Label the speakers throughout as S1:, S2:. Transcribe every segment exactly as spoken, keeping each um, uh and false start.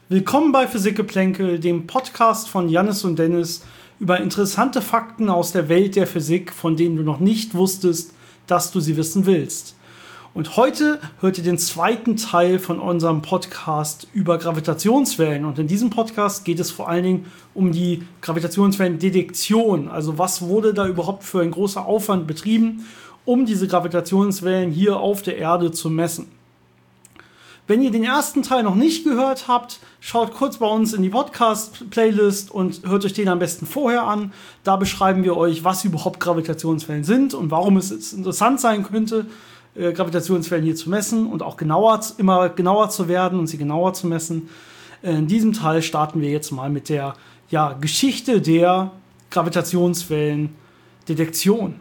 S1: Willkommen bei Physikgeplänkel, dem Podcast von Jannis und Dennis über interessante Fakten aus der Welt der Physik, von denen du noch nicht wusstest, dass du sie wissen willst. Und heute hört ihr den zweiten Teil von unserem Podcast über Gravitationswellen. Und in diesem Podcast geht es vor allen Dingen um die Gravitationswellendetektion. Also was wurde da überhaupt für ein großer Aufwand betrieben, um diese Gravitationswellen hier auf der Erde zu messen. Wenn ihr den ersten Teil noch nicht gehört habt, schaut kurz bei uns in die Podcast-Playlist und hört euch den am besten vorher an. Da beschreiben wir euch, was überhaupt Gravitationswellen sind und warum es interessant sein könnte, äh, Gravitationswellen hier zu messen und auch genauer, immer genauer zu werden und sie genauer zu messen. Äh, in diesem Teil starten wir jetzt mal mit der ja, Geschichte der Gravitationswellendetektion.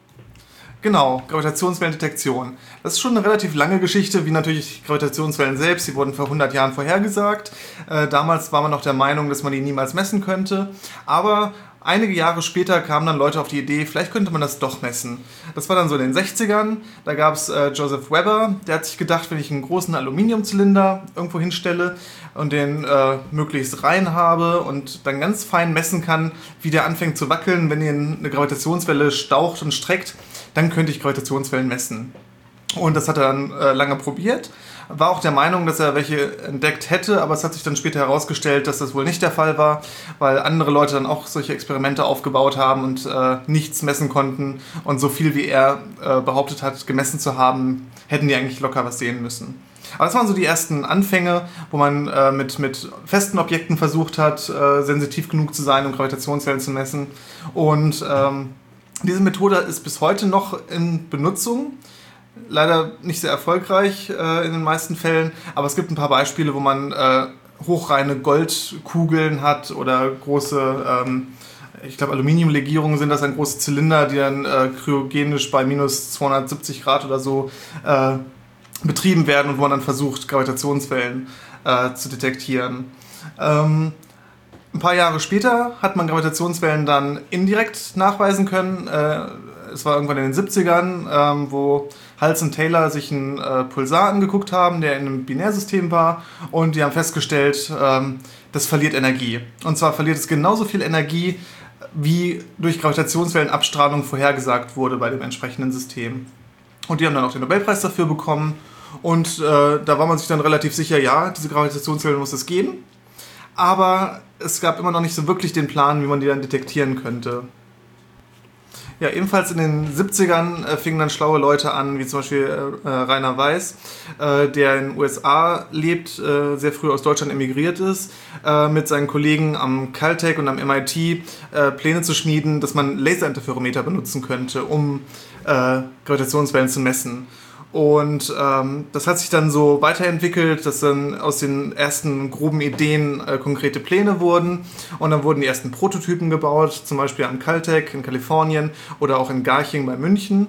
S2: Genau, Gravitationswellendetektion. Das ist schon eine relativ lange Geschichte, wie natürlich Gravitationswellen selbst. Sie wurden vor hundert Jahren vorhergesagt. Äh, damals war man noch der Meinung, dass man die niemals messen könnte. Aber einige Jahre später kamen dann Leute auf die Idee, vielleicht könnte man das doch messen. Das war dann so in den sechzigern. Da gab es äh, Joseph Weber, der hat sich gedacht, wenn ich einen großen Aluminiumzylinder irgendwo hinstelle und den äh, möglichst rein habe und dann ganz fein messen kann, wie der anfängt zu wackeln, wenn ihn eine Gravitationswelle staucht und streckt, dann könnte ich Gravitationswellen messen. Und das hat er dann äh, lange probiert. War auch der Meinung, dass er welche entdeckt hätte, aber es hat sich dann später herausgestellt, dass das wohl nicht der Fall war, weil andere Leute dann auch solche Experimente aufgebaut haben und äh, nichts messen konnten. Und so viel, wie er äh, behauptet hat, gemessen zu haben, hätten die eigentlich locker was sehen müssen. Aber das waren so die ersten Anfänge, wo man äh, mit, mit festen Objekten versucht hat, äh, sensitiv genug zu sein, um Gravitationswellen zu messen. Und ähm, diese Methode ist bis heute noch in Benutzung. Leider nicht sehr erfolgreich äh, in den meisten Fällen, aber es gibt ein paar Beispiele, wo man äh, hochreine Goldkugeln hat oder große, ähm, ich glaube Aluminiumlegierungen sind das, ein große Zylinder, die dann äh, kryogenisch bei minus zweihundertsiebzig Grad oder so äh, betrieben werden und wo man dann versucht, Gravitationswellen äh, zu detektieren. Ähm, Ein paar Jahre später hat man Gravitationswellen dann indirekt nachweisen können. Äh, es war irgendwann in den siebzigern, ähm, wo Hulse und Taylor sich einen äh, Pulsar angeguckt haben, der in einem Binärsystem war. Und die haben festgestellt, ähm, das verliert Energie. Und zwar verliert es genauso viel Energie, wie durch Gravitationswellenabstrahlung vorhergesagt wurde bei dem entsprechenden System. Und die haben dann auch den Nobelpreis dafür bekommen. Und äh, da war man sich dann relativ sicher, ja, diese Gravitationswellen muss es geben. Aber es gab immer noch nicht so wirklich den Plan, wie man die dann detektieren könnte. Ja, ebenfalls in den siebzigern äh, fingen dann schlaue Leute an, wie zum Beispiel äh, Rainer Weiss, äh, der in den U S A lebt, äh, sehr früh aus Deutschland emigriert ist, äh, mit seinen Kollegen am Caltech und am M I T äh, Pläne zu schmieden, dass man Laserinterferometer benutzen könnte, um äh, Gravitationswellen zu messen. Und ähm, das hat sich dann so weiterentwickelt, dass dann aus den ersten groben Ideen äh, konkrete Pläne wurden. Und dann wurden die ersten Prototypen gebaut, zum Beispiel am Caltech in Kalifornien oder auch in Garching bei München.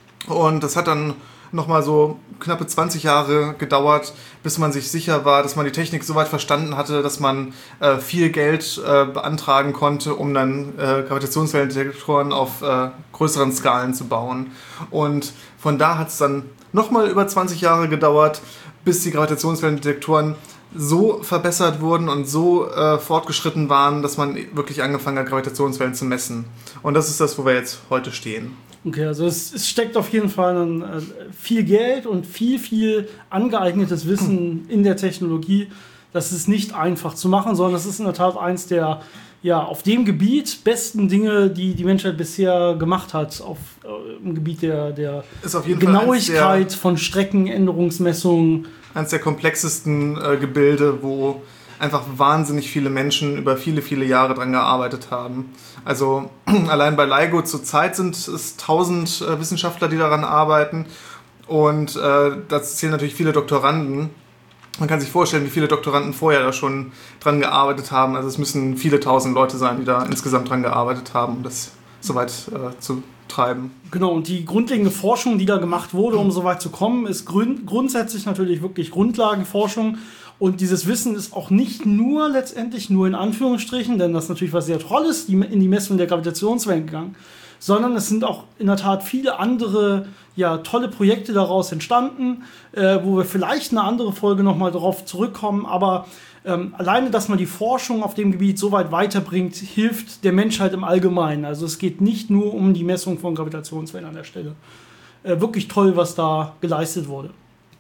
S2: Und das hat dann nochmal so knappe zwanzig Jahre gedauert, bis man sich sicher war, dass man die Technik so weit verstanden hatte, dass man äh, viel Geld äh, beantragen konnte, um dann äh, Gravitationswellendetektoren auf äh, größeren Skalen zu bauen. Und von da hat es dann nochmal über zwanzig Jahre gedauert, bis die Gravitationswellendetektoren so verbessert wurden und so äh, fortgeschritten waren, dass man wirklich angefangen hat, Gravitationswellen zu messen. Und das ist das, wo wir jetzt heute stehen.
S1: Okay, also es, es steckt auf jeden Fall ein, äh, viel Geld und viel, viel angeeignetes Wissen in der Technologie. Das ist nicht einfach zu machen, sondern das ist in der Tat eins der ja, auf dem Gebiet besten Dinge, die die Menschheit bisher gemacht hat, auf, äh, im Gebiet der, der Genauigkeit der, von Streckenänderungsmessungen.
S2: Eines der komplexesten äh, Gebilde, wo einfach wahnsinnig viele Menschen über viele, viele Jahre dran gearbeitet haben. Also allein bei LIGO zur Zeit sind es tausend äh, Wissenschaftler, die daran arbeiten. Und äh, dazu zählen natürlich viele Doktoranden. Man kann sich vorstellen, wie viele Doktoranden vorher da schon dran gearbeitet haben. Also es müssen viele tausend Leute sein, die da insgesamt dran gearbeitet haben, um das soweit äh, zu treiben.
S1: Genau, und die grundlegende Forschung, die da gemacht wurde, um so weit zu kommen, ist grün- grundsätzlich natürlich wirklich Grundlagenforschung. Und dieses Wissen ist auch nicht nur letztendlich nur in Anführungsstrichen, denn das ist natürlich was sehr Tolles, die, in die Messung der Gravitationswellen gegangen, sondern es sind auch in der Tat viele andere ja, tolle Projekte daraus entstanden, äh, wo wir vielleicht eine andere Folge nochmal darauf zurückkommen, aber ähm, alleine, dass man die Forschung auf dem Gebiet so weit weiterbringt, hilft der Menschheit im Allgemeinen. Also es geht nicht nur um die Messung von Gravitationswellen an der Stelle. Äh, wirklich toll, was da geleistet wurde.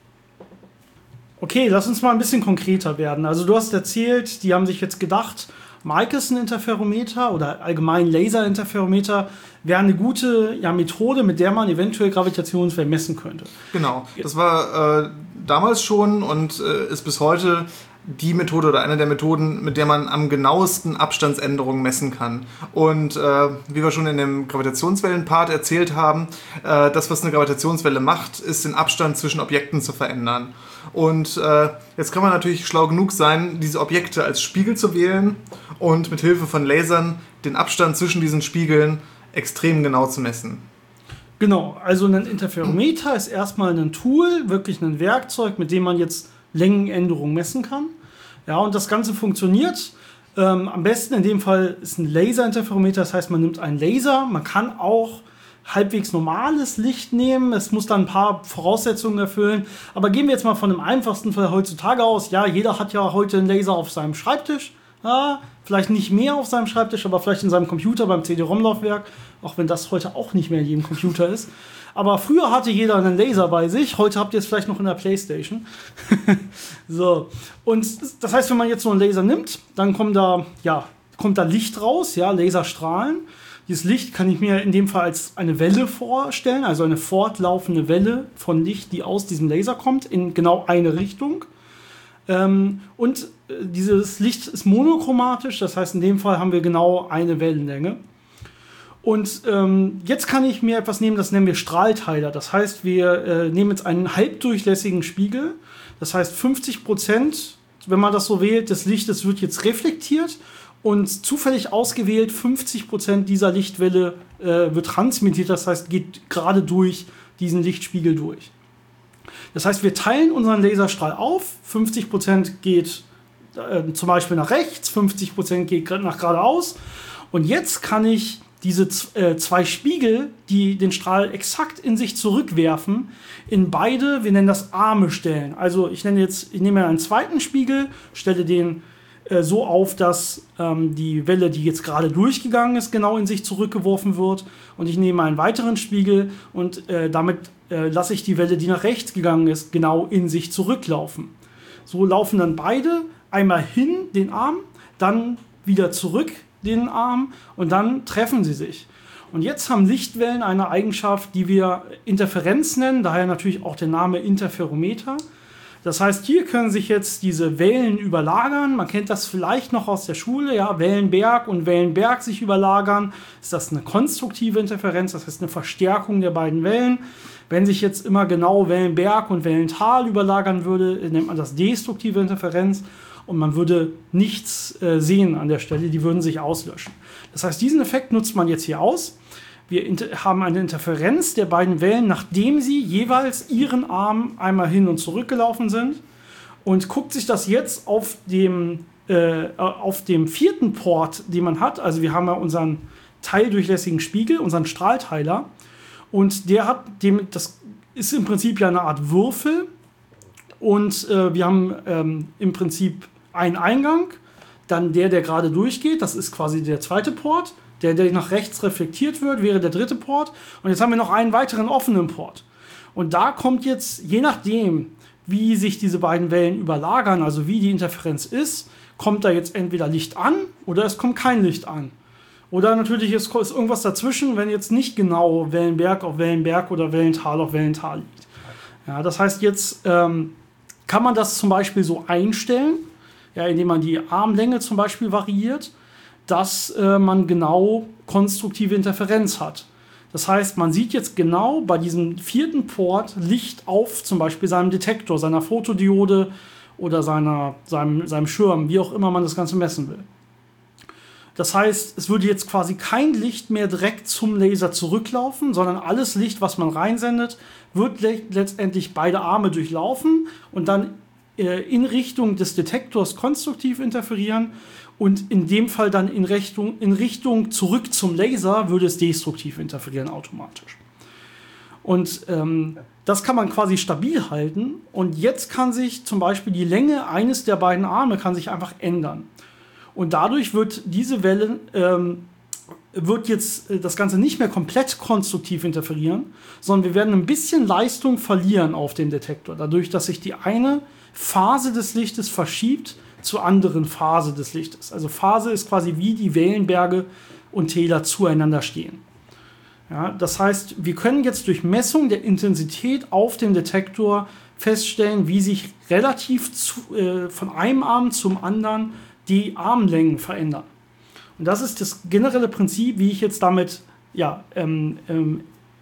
S1: Okay, lass uns mal ein bisschen konkreter werden. Also du hast erzählt, die haben sich jetzt gedacht, Michelson-Interferometer oder allgemein Laser-Interferometer wäre eine gute ja, Methode, mit der man eventuell Gravitationswellen messen könnte.
S2: Genau, das war äh, damals schon und äh, ist bis heute die Methode oder eine der Methoden, mit der man am genauesten Abstandsänderungen messen kann. Und äh, wie wir schon in dem Gravitationswellen-Part erzählt haben, äh, das, was eine Gravitationswelle macht, ist den Abstand zwischen Objekten zu verändern. Und äh, jetzt kann man natürlich schlau genug sein, diese Objekte als Spiegel zu wählen und mit Hilfe von Lasern den Abstand zwischen diesen Spiegeln extrem genau zu messen.
S1: Genau, also ein Interferometer ist erstmal ein Tool, wirklich ein Werkzeug, mit dem man jetzt Längenänderungen messen kann. Ja, und das Ganze funktioniert. Ähm, am besten in dem Fall ist ein Laserinterferometer, das heißt, man nimmt einen Laser, man kann auch halbwegs normales Licht nehmen. Es muss dann ein paar Voraussetzungen erfüllen. Aber gehen wir jetzt mal von dem einfachsten Fall heutzutage aus. Ja, jeder hat ja heute einen Laser auf seinem Schreibtisch. Ja, vielleicht nicht mehr auf seinem Schreibtisch, aber vielleicht in seinem Computer beim C D-ROM-Laufwerk. Auch wenn das heute auch nicht mehr in jedem Computer ist. Aber früher hatte jeder einen Laser bei sich. Heute habt ihr es vielleicht noch in der Playstation. So. Und das heißt, wenn man jetzt so einen Laser nimmt, dann kommt da, ja, kommt da Licht raus, ja, Laserstrahlen. Dieses Licht kann ich mir in dem Fall als eine Welle vorstellen, also eine fortlaufende Welle von Licht, die aus diesem Laser kommt, in genau eine Richtung. Ähm, und äh, dieses Licht ist monochromatisch, das heißt, in dem Fall haben wir genau eine Wellenlänge. Und ähm, jetzt kann ich mir etwas nehmen, das nennen wir Strahlteiler. Das heißt, wir äh, nehmen jetzt einen halbdurchlässigen Spiegel. Das heißt, fünfzig Prozent, wenn man das so wählt, des Lichtes wird jetzt reflektiert. Und zufällig ausgewählt, fünfzig Prozent dieser Lichtwelle äh, wird transmittiert, das heißt, geht gerade durch diesen Lichtspiegel durch. Das heißt, wir teilen unseren Laserstrahl auf, fünfzig Prozent geht äh, zum Beispiel nach rechts, fünfzig Prozent geht nach geradeaus. Und jetzt kann ich diese äh, zwei Spiegel, die den Strahl exakt in sich zurückwerfen, in beide, wir nennen das Arme stellen. Also ich nenne jetzt, ich nehme einen zweiten Spiegel, stelle den so auf, dass ähm, die Welle, die jetzt gerade durchgegangen ist, genau in sich zurückgeworfen wird. Und ich nehme einen weiteren Spiegel und äh, damit äh, lasse ich die Welle, die nach rechts gegangen ist, genau in sich zurücklaufen. So laufen dann beide einmal hin, den Arm, dann wieder zurück, den Arm, und dann treffen sie sich. Und jetzt haben Lichtwellen eine Eigenschaft, die wir Interferenz nennen, daher natürlich auch der Name Interferometer. Das heißt, hier können sich jetzt diese Wellen überlagern. Man kennt das vielleicht noch aus der Schule, ja, Wellenberg und Wellenberg sich überlagern. Ist das eine konstruktive Interferenz, das heißt eine Verstärkung der beiden Wellen. Wenn sich jetzt immer genau Wellenberg und Wellental überlagern würde, nennt man das destruktive Interferenz und man würde nichts äh, sehen an der Stelle, die würden sich auslöschen. Das heißt, diesen Effekt nutzt man jetzt hier aus. Wir haben eine Interferenz der beiden Wellen, nachdem sie jeweils ihren Arm einmal hin und zurück gelaufen sind. Und guckt sich das jetzt auf dem, äh, auf dem vierten Port, den man hat. Also wir haben ja unseren teildurchlässigen Spiegel, unseren Strahlteiler. Und der hat, dem, das ist im Prinzip ja eine Art Würfel. Und äh, wir haben ähm, im Prinzip einen Eingang, dann der, der gerade durchgeht. Das ist quasi der zweite Port. Der, der nach rechts reflektiert wird, wäre der dritte Port. Und jetzt haben wir noch einen weiteren offenen Port. Und da kommt jetzt, je nachdem, wie sich diese beiden Wellen überlagern, also wie die Interferenz ist, kommt da jetzt entweder Licht an oder es kommt kein Licht an. Oder natürlich ist, ist irgendwas dazwischen, wenn jetzt nicht genau Wellenberg auf Wellenberg oder Wellental auf Wellental liegt. Ja, das heißt, jetzt ähm, kann man das zum Beispiel so einstellen, ja, indem man die Armlänge zum Beispiel variiert, dass äh, man genau konstruktive Interferenz hat. Das heißt, man sieht jetzt genau bei diesem vierten Port Licht auf zum Beispiel seinem Detektor, seiner Fotodiode oder seiner, seinem, seinem Schirm, wie auch immer man das Ganze messen will. Das heißt, es würde jetzt quasi kein Licht mehr direkt zum Laser zurücklaufen, sondern alles Licht, was man reinsendet, wird le- letztendlich beide Arme durchlaufen und dann äh, in Richtung des Detektors konstruktiv interferieren und in dem Fall dann in Richtung, in Richtung zurück zum Laser würde es destruktiv interferieren automatisch. Und ähm, das kann man quasi stabil halten und jetzt kann sich zum Beispiel die Länge eines der beiden Arme kann sich einfach ändern. Und dadurch wird diese Welle, ähm, wird jetzt das Ganze nicht mehr komplett konstruktiv interferieren, sondern wir werden ein bisschen Leistung verlieren auf dem Detektor, dadurch, dass sich die eine Phase des Lichtes verschiebt zur anderen Phase des Lichtes. Also Phase ist quasi wie die Wellenberge und Täler zueinander stehen. Ja, das heißt, wir können jetzt durch Messung der Intensität auf dem Detektor feststellen, wie sich relativ zu, äh, von einem Arm zum anderen die Armlängen verändern. Und das ist das generelle Prinzip, wie ich jetzt damit ja, ähm, ähm,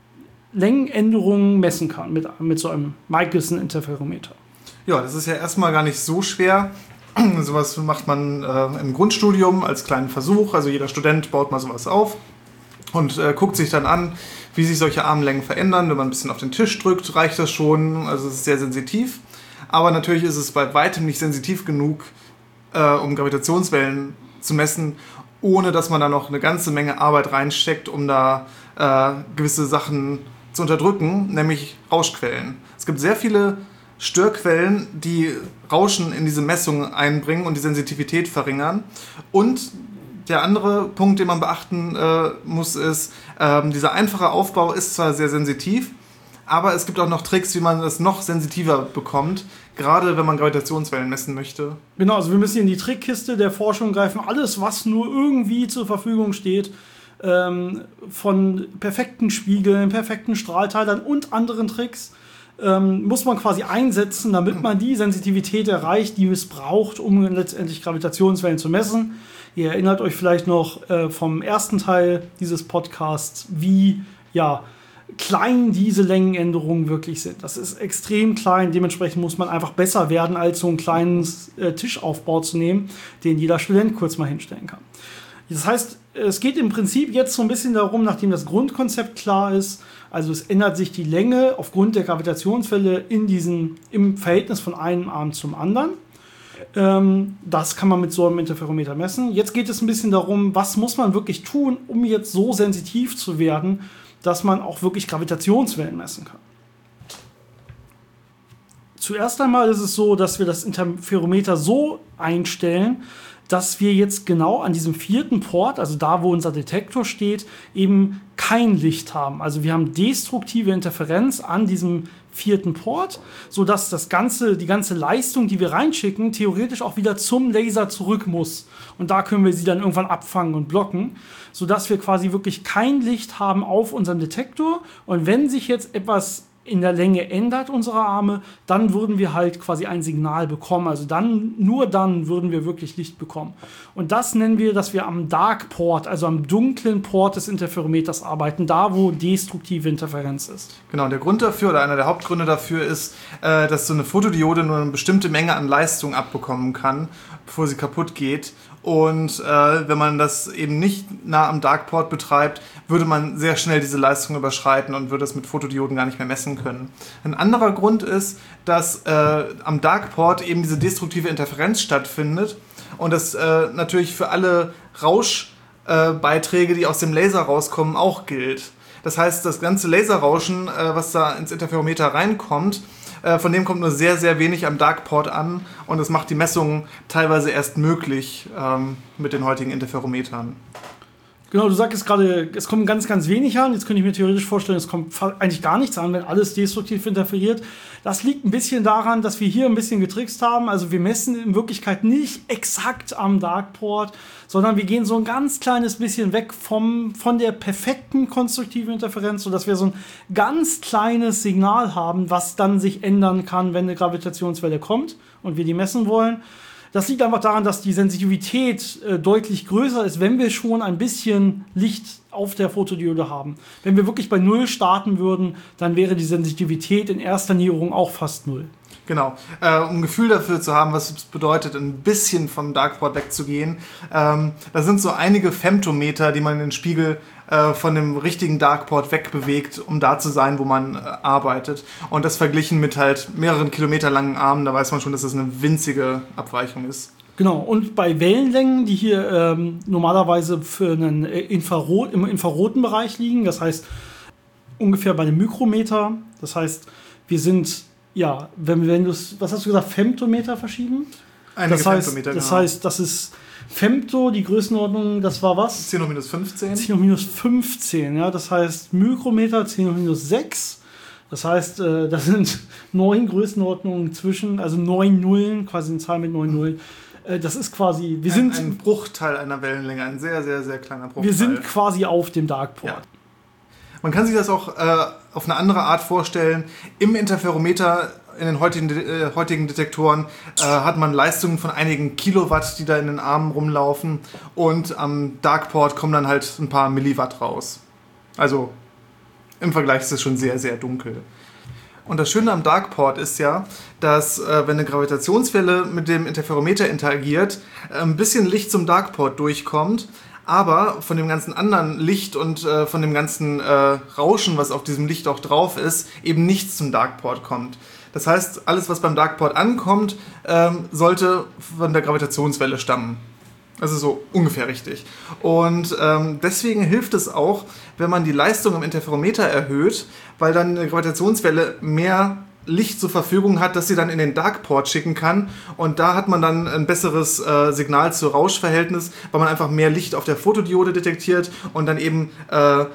S1: Längenänderungen messen kann mit, mit so einem Michelson-Interferometer.
S2: Ja, das ist ja erstmal gar nicht so schwer. Sowas macht man äh, im Grundstudium als kleinen Versuch. Also jeder Student baut mal sowas auf und äh, guckt sich dann an, wie sich solche Armlängen verändern. Wenn man ein bisschen auf den Tisch drückt, reicht das schon. Also es ist sehr sensitiv. Aber natürlich ist es bei weitem nicht sensitiv genug, äh, um Gravitationswellen zu messen, ohne dass man da noch eine ganze Menge Arbeit reinsteckt, um da äh, gewisse Sachen zu unterdrücken, nämlich Rauschquellen. Es gibt sehr viele Störquellen, die Rauschen in diese Messung einbringen und die Sensitivität verringern. Und der andere Punkt, den man beachten äh, muss, ist, äh, dieser einfache Aufbau ist zwar sehr sensitiv, aber es gibt auch noch Tricks, wie man das noch sensitiver bekommt, gerade wenn man Gravitationswellen messen möchte.
S1: Genau, also wir müssen in die Trickkiste der Forschung greifen. Alles, was nur irgendwie zur Verfügung steht, ähm, von perfekten Spiegeln, perfekten Strahlteilern und anderen Tricks, ähm, muss man quasi einsetzen, damit man die Sensitivität erreicht, die es braucht, um letztendlich Gravitationswellen zu messen. Ihr erinnert euch vielleicht noch äh, vom ersten Teil dieses Podcasts, wie ja, klein diese Längenänderungen wirklich sind. Das ist extrem klein, dementsprechend muss man einfach besser werden, als so einen kleinen äh, Tischaufbau zu nehmen, den jeder Student kurz mal hinstellen kann. Das heißt, es geht im Prinzip jetzt so ein bisschen darum, nachdem das Grundkonzept klar ist, also es ändert sich die Länge aufgrund der Gravitationswelle in diesen, im Verhältnis von einem Arm zum anderen. Ähm, das kann man mit so einem Interferometer messen. Jetzt geht es ein bisschen darum, was muss man wirklich tun, um jetzt so sensitiv zu werden, dass man auch wirklich Gravitationswellen messen kann. Zuerst einmal ist es so, dass wir das Interferometer so einstellen, dass wir jetzt genau an diesem vierten Port, also da, wo unser Detektor steht, eben kein Licht haben. Also wir haben destruktive Interferenz an diesem vierten Port, sodass das ganze, die ganze Leistung, die wir reinschicken, theoretisch auch wieder zum Laser zurück muss. Und da können wir sie dann irgendwann abfangen und blocken, sodass wir quasi wirklich kein Licht haben auf unserem Detektor. Und wenn sich jetzt etwas in der Länge ändert, unsere Arme, dann würden wir halt quasi ein Signal bekommen. Also dann, nur dann würden wir wirklich Licht bekommen. Und das nennen wir, dass wir am Dark Port, also am dunklen Port des Interferometers arbeiten, da wo destruktive Interferenz ist.
S2: Genau, der Grund dafür oder einer der Hauptgründe dafür ist, äh, dass so eine Fotodiode nur eine bestimmte Menge an Leistung abbekommen kann, bevor sie kaputt geht. Und äh, wenn man das eben nicht nah am Darkport betreibt, würde man sehr schnell diese Leistung überschreiten und würde es mit Fotodioden gar nicht mehr messen können. Ein anderer Grund ist, dass äh, am Darkport eben diese destruktive Interferenz stattfindet und das äh, natürlich für alle Rauschbeiträge, äh, die aus dem Laser rauskommen, auch gilt. Das heißt, das ganze Laserrauschen, äh, was da ins Interferometer reinkommt, von dem kommt nur sehr, sehr wenig am Darkport an und es macht die Messungen teilweise erst möglich ähm, mit den heutigen Interferometern.
S1: Genau, du sagst gerade, es kommt ganz, ganz wenig an. Jetzt könnte ich mir theoretisch vorstellen, es kommt eigentlich gar nichts an, wenn alles destruktiv interferiert. Das liegt ein bisschen daran, dass wir hier ein bisschen getrickst haben. Also wir messen in Wirklichkeit nicht exakt am Darkport, sondern wir gehen so ein ganz kleines bisschen weg vom, von der perfekten konstruktiven Interferenz, sodass wir so ein ganz kleines Signal haben, was dann sich ändern kann, wenn eine Gravitationswelle kommt und wir die messen wollen. Das liegt einfach daran, dass die Sensitivität äh, deutlich größer ist, wenn wir schon ein bisschen Licht auf der Fotodiode haben. Wenn wir wirklich bei Null starten würden, dann wäre die Sensitivität in erster Näherung auch fast Null.
S2: Genau. Äh, um ein Gefühl dafür zu haben, was es bedeutet, ein bisschen vom Darkport wegzugehen. Ähm, da sind so einige Femtometer, die man in den Spiegel äh, von dem richtigen Darkport wegbewegt, um da zu sein, wo man äh, arbeitet. Und das verglichen mit halt mehreren Kilometer langen Armen, da weiß man schon, dass das eine winzige Abweichung ist.
S1: Genau, und bei Wellenlängen, die hier ähm, normalerweise für einen Infrarot, im infraroten Bereich liegen, das heißt ungefähr bei einem Mikrometer, das heißt, wir sind, ja, wenn, wenn du es, was hast du gesagt, Femtometer verschieben?
S2: Einige
S1: das heißt,
S2: Femtometer,
S1: das
S2: genau.
S1: heißt, das ist Femto, die Größenordnung, das war was?
S2: zehn hoch minus fünfzehn.
S1: zehn hoch minus fünfzehn, ja, das heißt Mikrometer zehn hoch minus sechs. Das heißt, äh, das sind neun Größenordnungen zwischen, also neun Nullen, quasi eine Zahl mit neun Nullen. Äh, das ist quasi, wir
S2: ein,
S1: sind
S2: ein Bruchteil einer Wellenlänge, ein sehr, sehr, sehr kleiner Bruchteil.
S1: Wir sind quasi auf dem Darkport.
S2: Ja. Man kann sich das auch äh, auf eine andere Art vorstellen. Im Interferometer, in den heutigen, äh, heutigen Detektoren, äh, hat man Leistungen von einigen Kilowatt, die da in den Armen rumlaufen. Und am Darkport kommen dann halt ein paar Milliwatt raus. Also im Vergleich ist es schon sehr, sehr dunkel. Und das Schöne am Darkport ist ja, dass äh, wenn eine Gravitationswelle mit dem Interferometer interagiert, äh, ein bisschen Licht zum Darkport durchkommt, aber von dem ganzen anderen Licht und äh, von dem ganzen äh, Rauschen, was auf diesem Licht auch drauf ist, eben nichts zum Darkport kommt. Das heißt, alles, was beim Darkport ankommt, ähm, sollte von der Gravitationswelle stammen. Also so ungefähr richtig. Und ähm, deswegen hilft es auch, wenn man die Leistung im Interferometer erhöht, weil dann eine Gravitationswelle mehr Licht zur Verfügung hat, das sie dann in den Darkport schicken kann. Und da hat man dann ein besseres äh, Signal zu Rauschverhältnis, weil man einfach mehr Licht auf der Fotodiode detektiert und dann eben äh,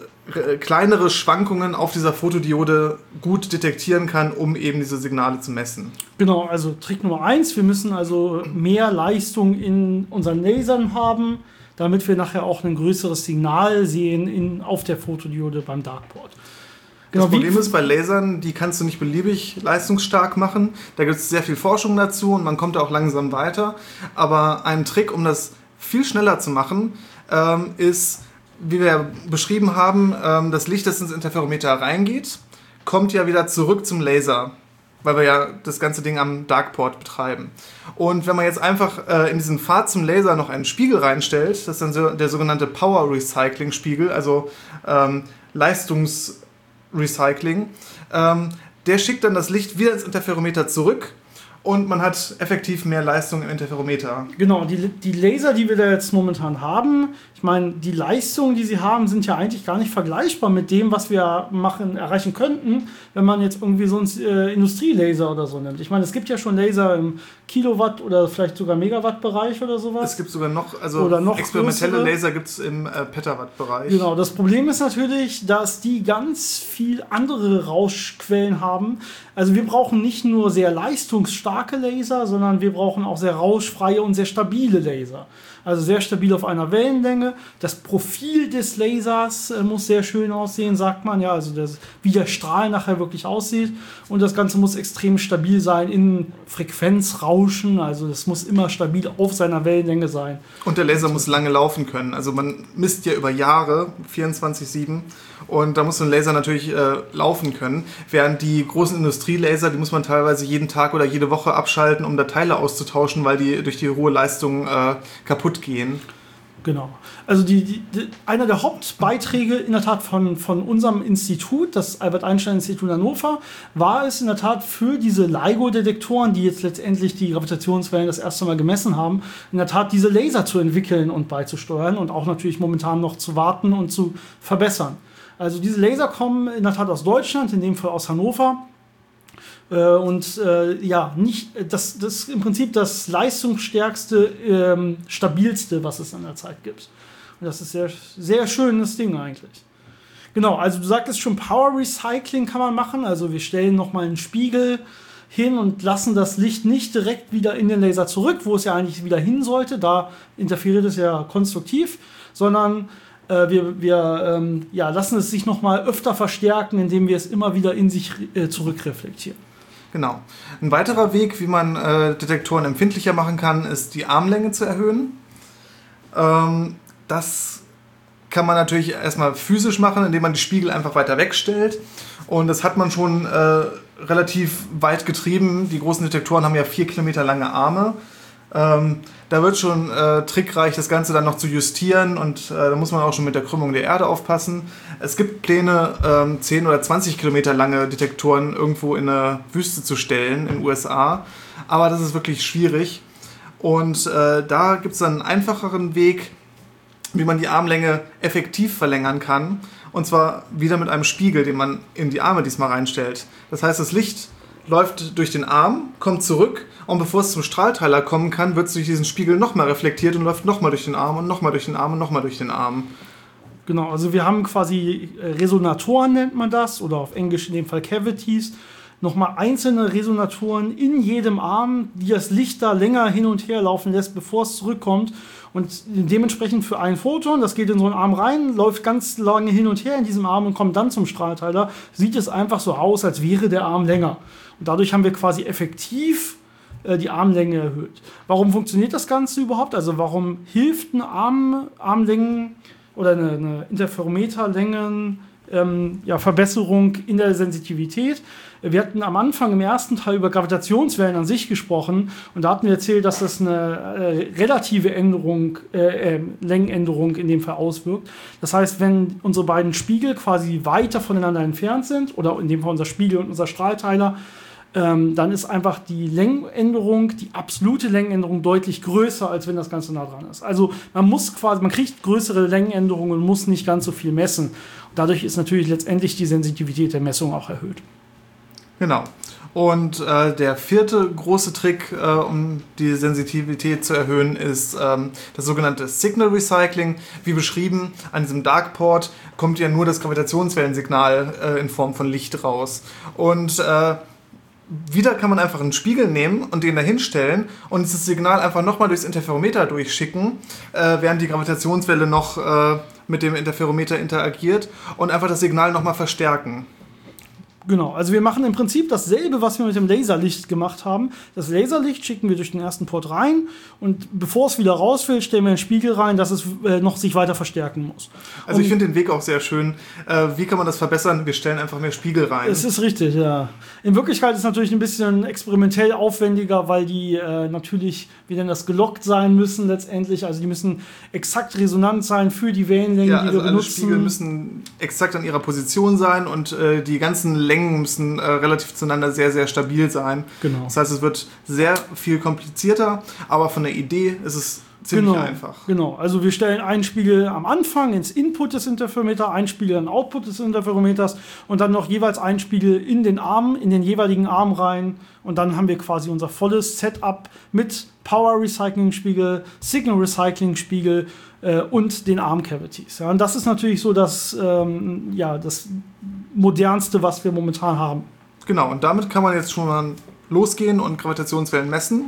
S2: kleinere Schwankungen auf dieser Fotodiode gut detektieren kann, um eben diese Signale zu messen.
S1: Genau, also Trick Nummer eins, wir müssen also mehr Leistung in unseren Lasern haben, damit wir nachher auch ein größeres Signal sehen in, auf der Fotodiode beim Darkport.
S2: Genau, das Problem ist, bei Lasern, die kannst du nicht beliebig leistungsstark machen. Da gibt es sehr viel Forschung dazu und man kommt da auch langsam weiter. Aber ein Trick, um das viel schneller zu machen, ähm, ist, wie wir beschrieben haben, ähm, das Licht, das ins Interferometer reingeht, kommt ja wieder zurück zum Laser, weil wir ja das ganze Ding am Darkport betreiben. Und wenn man jetzt einfach äh, in diesen Pfad zum Laser noch einen Spiegel reinstellt, das ist dann so der sogenannte Power Recycling Spiegel, also ähm, Leistungs Recycling, ähm, der schickt dann das Licht wieder ins Interferometer zurück und man hat effektiv mehr Leistung im Interferometer.
S1: Genau, die, die Laser, die wir da jetzt momentan haben, ich meine, die Leistungen, die sie haben, sind ja eigentlich gar nicht vergleichbar mit dem, was wir machen, erreichen könnten, wenn man jetzt irgendwie so einen äh, Industrielaser oder so nimmt. Ich meine, es gibt ja schon Laser im Kilowatt- oder vielleicht sogar Megawatt-Bereich oder sowas.
S2: Es gibt sogar noch, also
S1: oder noch
S2: experimentelle
S1: größere.
S2: Laser gibt es im äh, Petawatt-Bereich.
S1: Genau, das Problem ist natürlich, dass die ganz viel andere Rauschquellen haben. Also wir brauchen nicht nur sehr leistungsstarke Laser, sondern wir brauchen auch sehr rauschfreie und sehr stabile Laser. Also sehr stabil auf einer Wellenlänge. Das Profil des Lasers äh, muss sehr schön aussehen, sagt man. Ja, also das, wie der Strahl nachher wirklich aussieht. Und das Ganze muss extrem stabil sein in Frequenzrauschen. Also das muss immer stabil auf seiner Wellenlänge sein.
S2: Und der Laser muss lange laufen können. Also man misst ja über Jahre, vierundzwanzig sieben. Und da muss so ein Laser natürlich äh, laufen können. Während die großen Industrielaser, die muss man teilweise jeden Tag oder jede Woche abschalten, um da Teile auszutauschen, weil die durch die hohe Leistung äh, kaputt gehen.
S1: Genau. Also die, die, die, einer der Hauptbeiträge in der Tat von, von unserem Institut, das Albert Einstein Institut Hannover, war es in der Tat für diese LIGO-Detektoren, die jetzt letztendlich die Gravitationswellen das erste Mal gemessen haben, in der Tat diese Laser zu entwickeln und beizusteuern und auch natürlich momentan noch zu warten und zu verbessern. Also diese Laser kommen in der Tat aus Deutschland, in dem Fall aus Hannover. Äh, und äh, ja, nicht, das, das ist im Prinzip das leistungsstärkste, ähm, stabilste, was es an der Zeit gibt. Und das ist sehr, sehr schönes Ding eigentlich. Genau, also du sagtest schon, Power Recycling kann man machen. Also wir stellen nochmal einen Spiegel hin und lassen das Licht nicht direkt wieder in den Laser zurück, wo es ja eigentlich wieder hin sollte. Da interferiert es ja konstruktiv, sondern Wir, wir ähm, ja, lassen es sich noch mal öfter verstärken, indem wir es immer wieder in sich äh, zurückreflektieren.
S2: Genau. Ein weiterer Weg, wie man äh, Detektoren empfindlicher machen kann, ist die Armlänge zu erhöhen. Ähm, das kann man natürlich erstmal physisch machen, indem man die Spiegel einfach weiter wegstellt. Und das hat man schon äh, relativ weit getrieben. Die großen Detektoren haben ja vier Kilometer lange Arme. Ähm, da wird schon äh, trickreich, das Ganze dann noch zu justieren und äh, da muss man auch schon mit der Krümmung der Erde aufpassen. Es gibt Pläne, ähm, zehn oder zwanzig Kilometer lange Detektoren irgendwo in eine Wüste zu stellen in den U S A, aber das ist wirklich schwierig und äh, da gibt es dann einen einfacheren Weg, wie man die Armlänge effektiv verlängern kann und zwar wieder mit einem Spiegel, den man in die Arme diesmal reinstellt. Das heißt, das Licht läuft durch den Arm, kommt zurück und bevor es zum Strahlteiler kommen kann, wird es durch diesen Spiegel nochmal reflektiert und läuft nochmal durch den Arm und nochmal durch den Arm und nochmal durch den Arm.
S1: Genau, also wir haben quasi Resonatoren, nennt man das, oder auf Englisch in dem Fall Cavities, nochmal einzelne Resonatoren in jedem Arm, die das Licht da länger hin und her laufen lässt, bevor es zurückkommt. Und dementsprechend für ein Photon, das geht in so einen Arm rein, läuft ganz lange hin und her in diesem Arm und kommt dann zum Strahlteiler, sieht es einfach so aus, als wäre der Arm länger. Und dadurch haben wir quasi effektiv äh, die Armlänge erhöht. Warum funktioniert das Ganze überhaupt? Also warum hilft eine Arm, Armlängen oder eine, eine Interferometerlängen ähm, ja, Verbesserung in der Sensitivität? Wir hatten am Anfang im ersten Teil über Gravitationswellen an sich gesprochen und da hatten wir erzählt, dass das eine äh, relative Änderung, äh, äh, Längenänderung in dem Fall auswirkt. Das heißt, wenn unsere beiden Spiegel quasi weiter voneinander entfernt sind, oder in dem Fall unser Spiegel und unser Strahlteiler, ähm, dann ist einfach die Längenänderung, die absolute Längenänderung deutlich größer, als wenn das Ganze nah dran ist. Also man muss quasi, man kriegt größere Längenänderungen und muss nicht ganz so viel messen. Und dadurch ist natürlich letztendlich die Sensitivität der Messung auch erhöht.
S2: Genau. Und äh, der vierte große Trick, äh, um die Sensitivität zu erhöhen, ist ähm, das sogenannte Signal Recycling. Wie beschrieben, an diesem Darkport kommt ja nur das Gravitationswellensignal äh, in Form von Licht raus. Und äh, wieder kann man einfach einen Spiegel nehmen und den da hinstellen und dieses Signal einfach nochmal durchs Interferometer durchschicken, äh, während die Gravitationswelle noch äh, mit dem Interferometer interagiert und einfach das Signal nochmal verstärken.
S1: Genau, also wir machen im Prinzip dasselbe, was wir mit dem Laserlicht gemacht haben. Das Laserlicht schicken wir durch den ersten Port rein und bevor es wieder raus will, stellen wir einen Spiegel rein, dass es äh, noch sich weiter verstärken muss.
S2: Also und ich finde den Weg auch sehr schön. Äh, wie kann man das verbessern? Wir stellen einfach mehr Spiegel rein.
S1: Es ist richtig, ja. In Wirklichkeit ist es natürlich ein bisschen experimentell aufwendiger, weil die äh, natürlich, wie denn das, gelockt sein müssen letztendlich. Also die müssen exakt resonant sein für die Wellenlängen,
S2: ja,
S1: die
S2: also
S1: wir benutzen.
S2: Alle Spiegel müssen exakt an ihrer Position sein und äh, die ganzen Längen müssen äh, relativ zueinander sehr, sehr stabil sein.
S1: Genau.
S2: Das heißt, es wird sehr viel komplizierter, aber von der Idee ist es ziemlich
S1: genau,
S2: einfach.
S1: Genau, also wir stellen einen Spiegel am Anfang ins Input des Interferometers, einen Spiegel in den Output des Interferometers und dann noch jeweils einen Spiegel in den Arm, in den jeweiligen Arm rein und dann haben wir quasi unser volles Setup mit Power Recycling Spiegel, Signal Recycling Spiegel äh, und den Arm Cavities. Ja, und das ist natürlich so das, ähm, ja, das modernste, was wir momentan haben.
S2: Genau, und damit kann man jetzt schon mal losgehen und Gravitationswellen messen,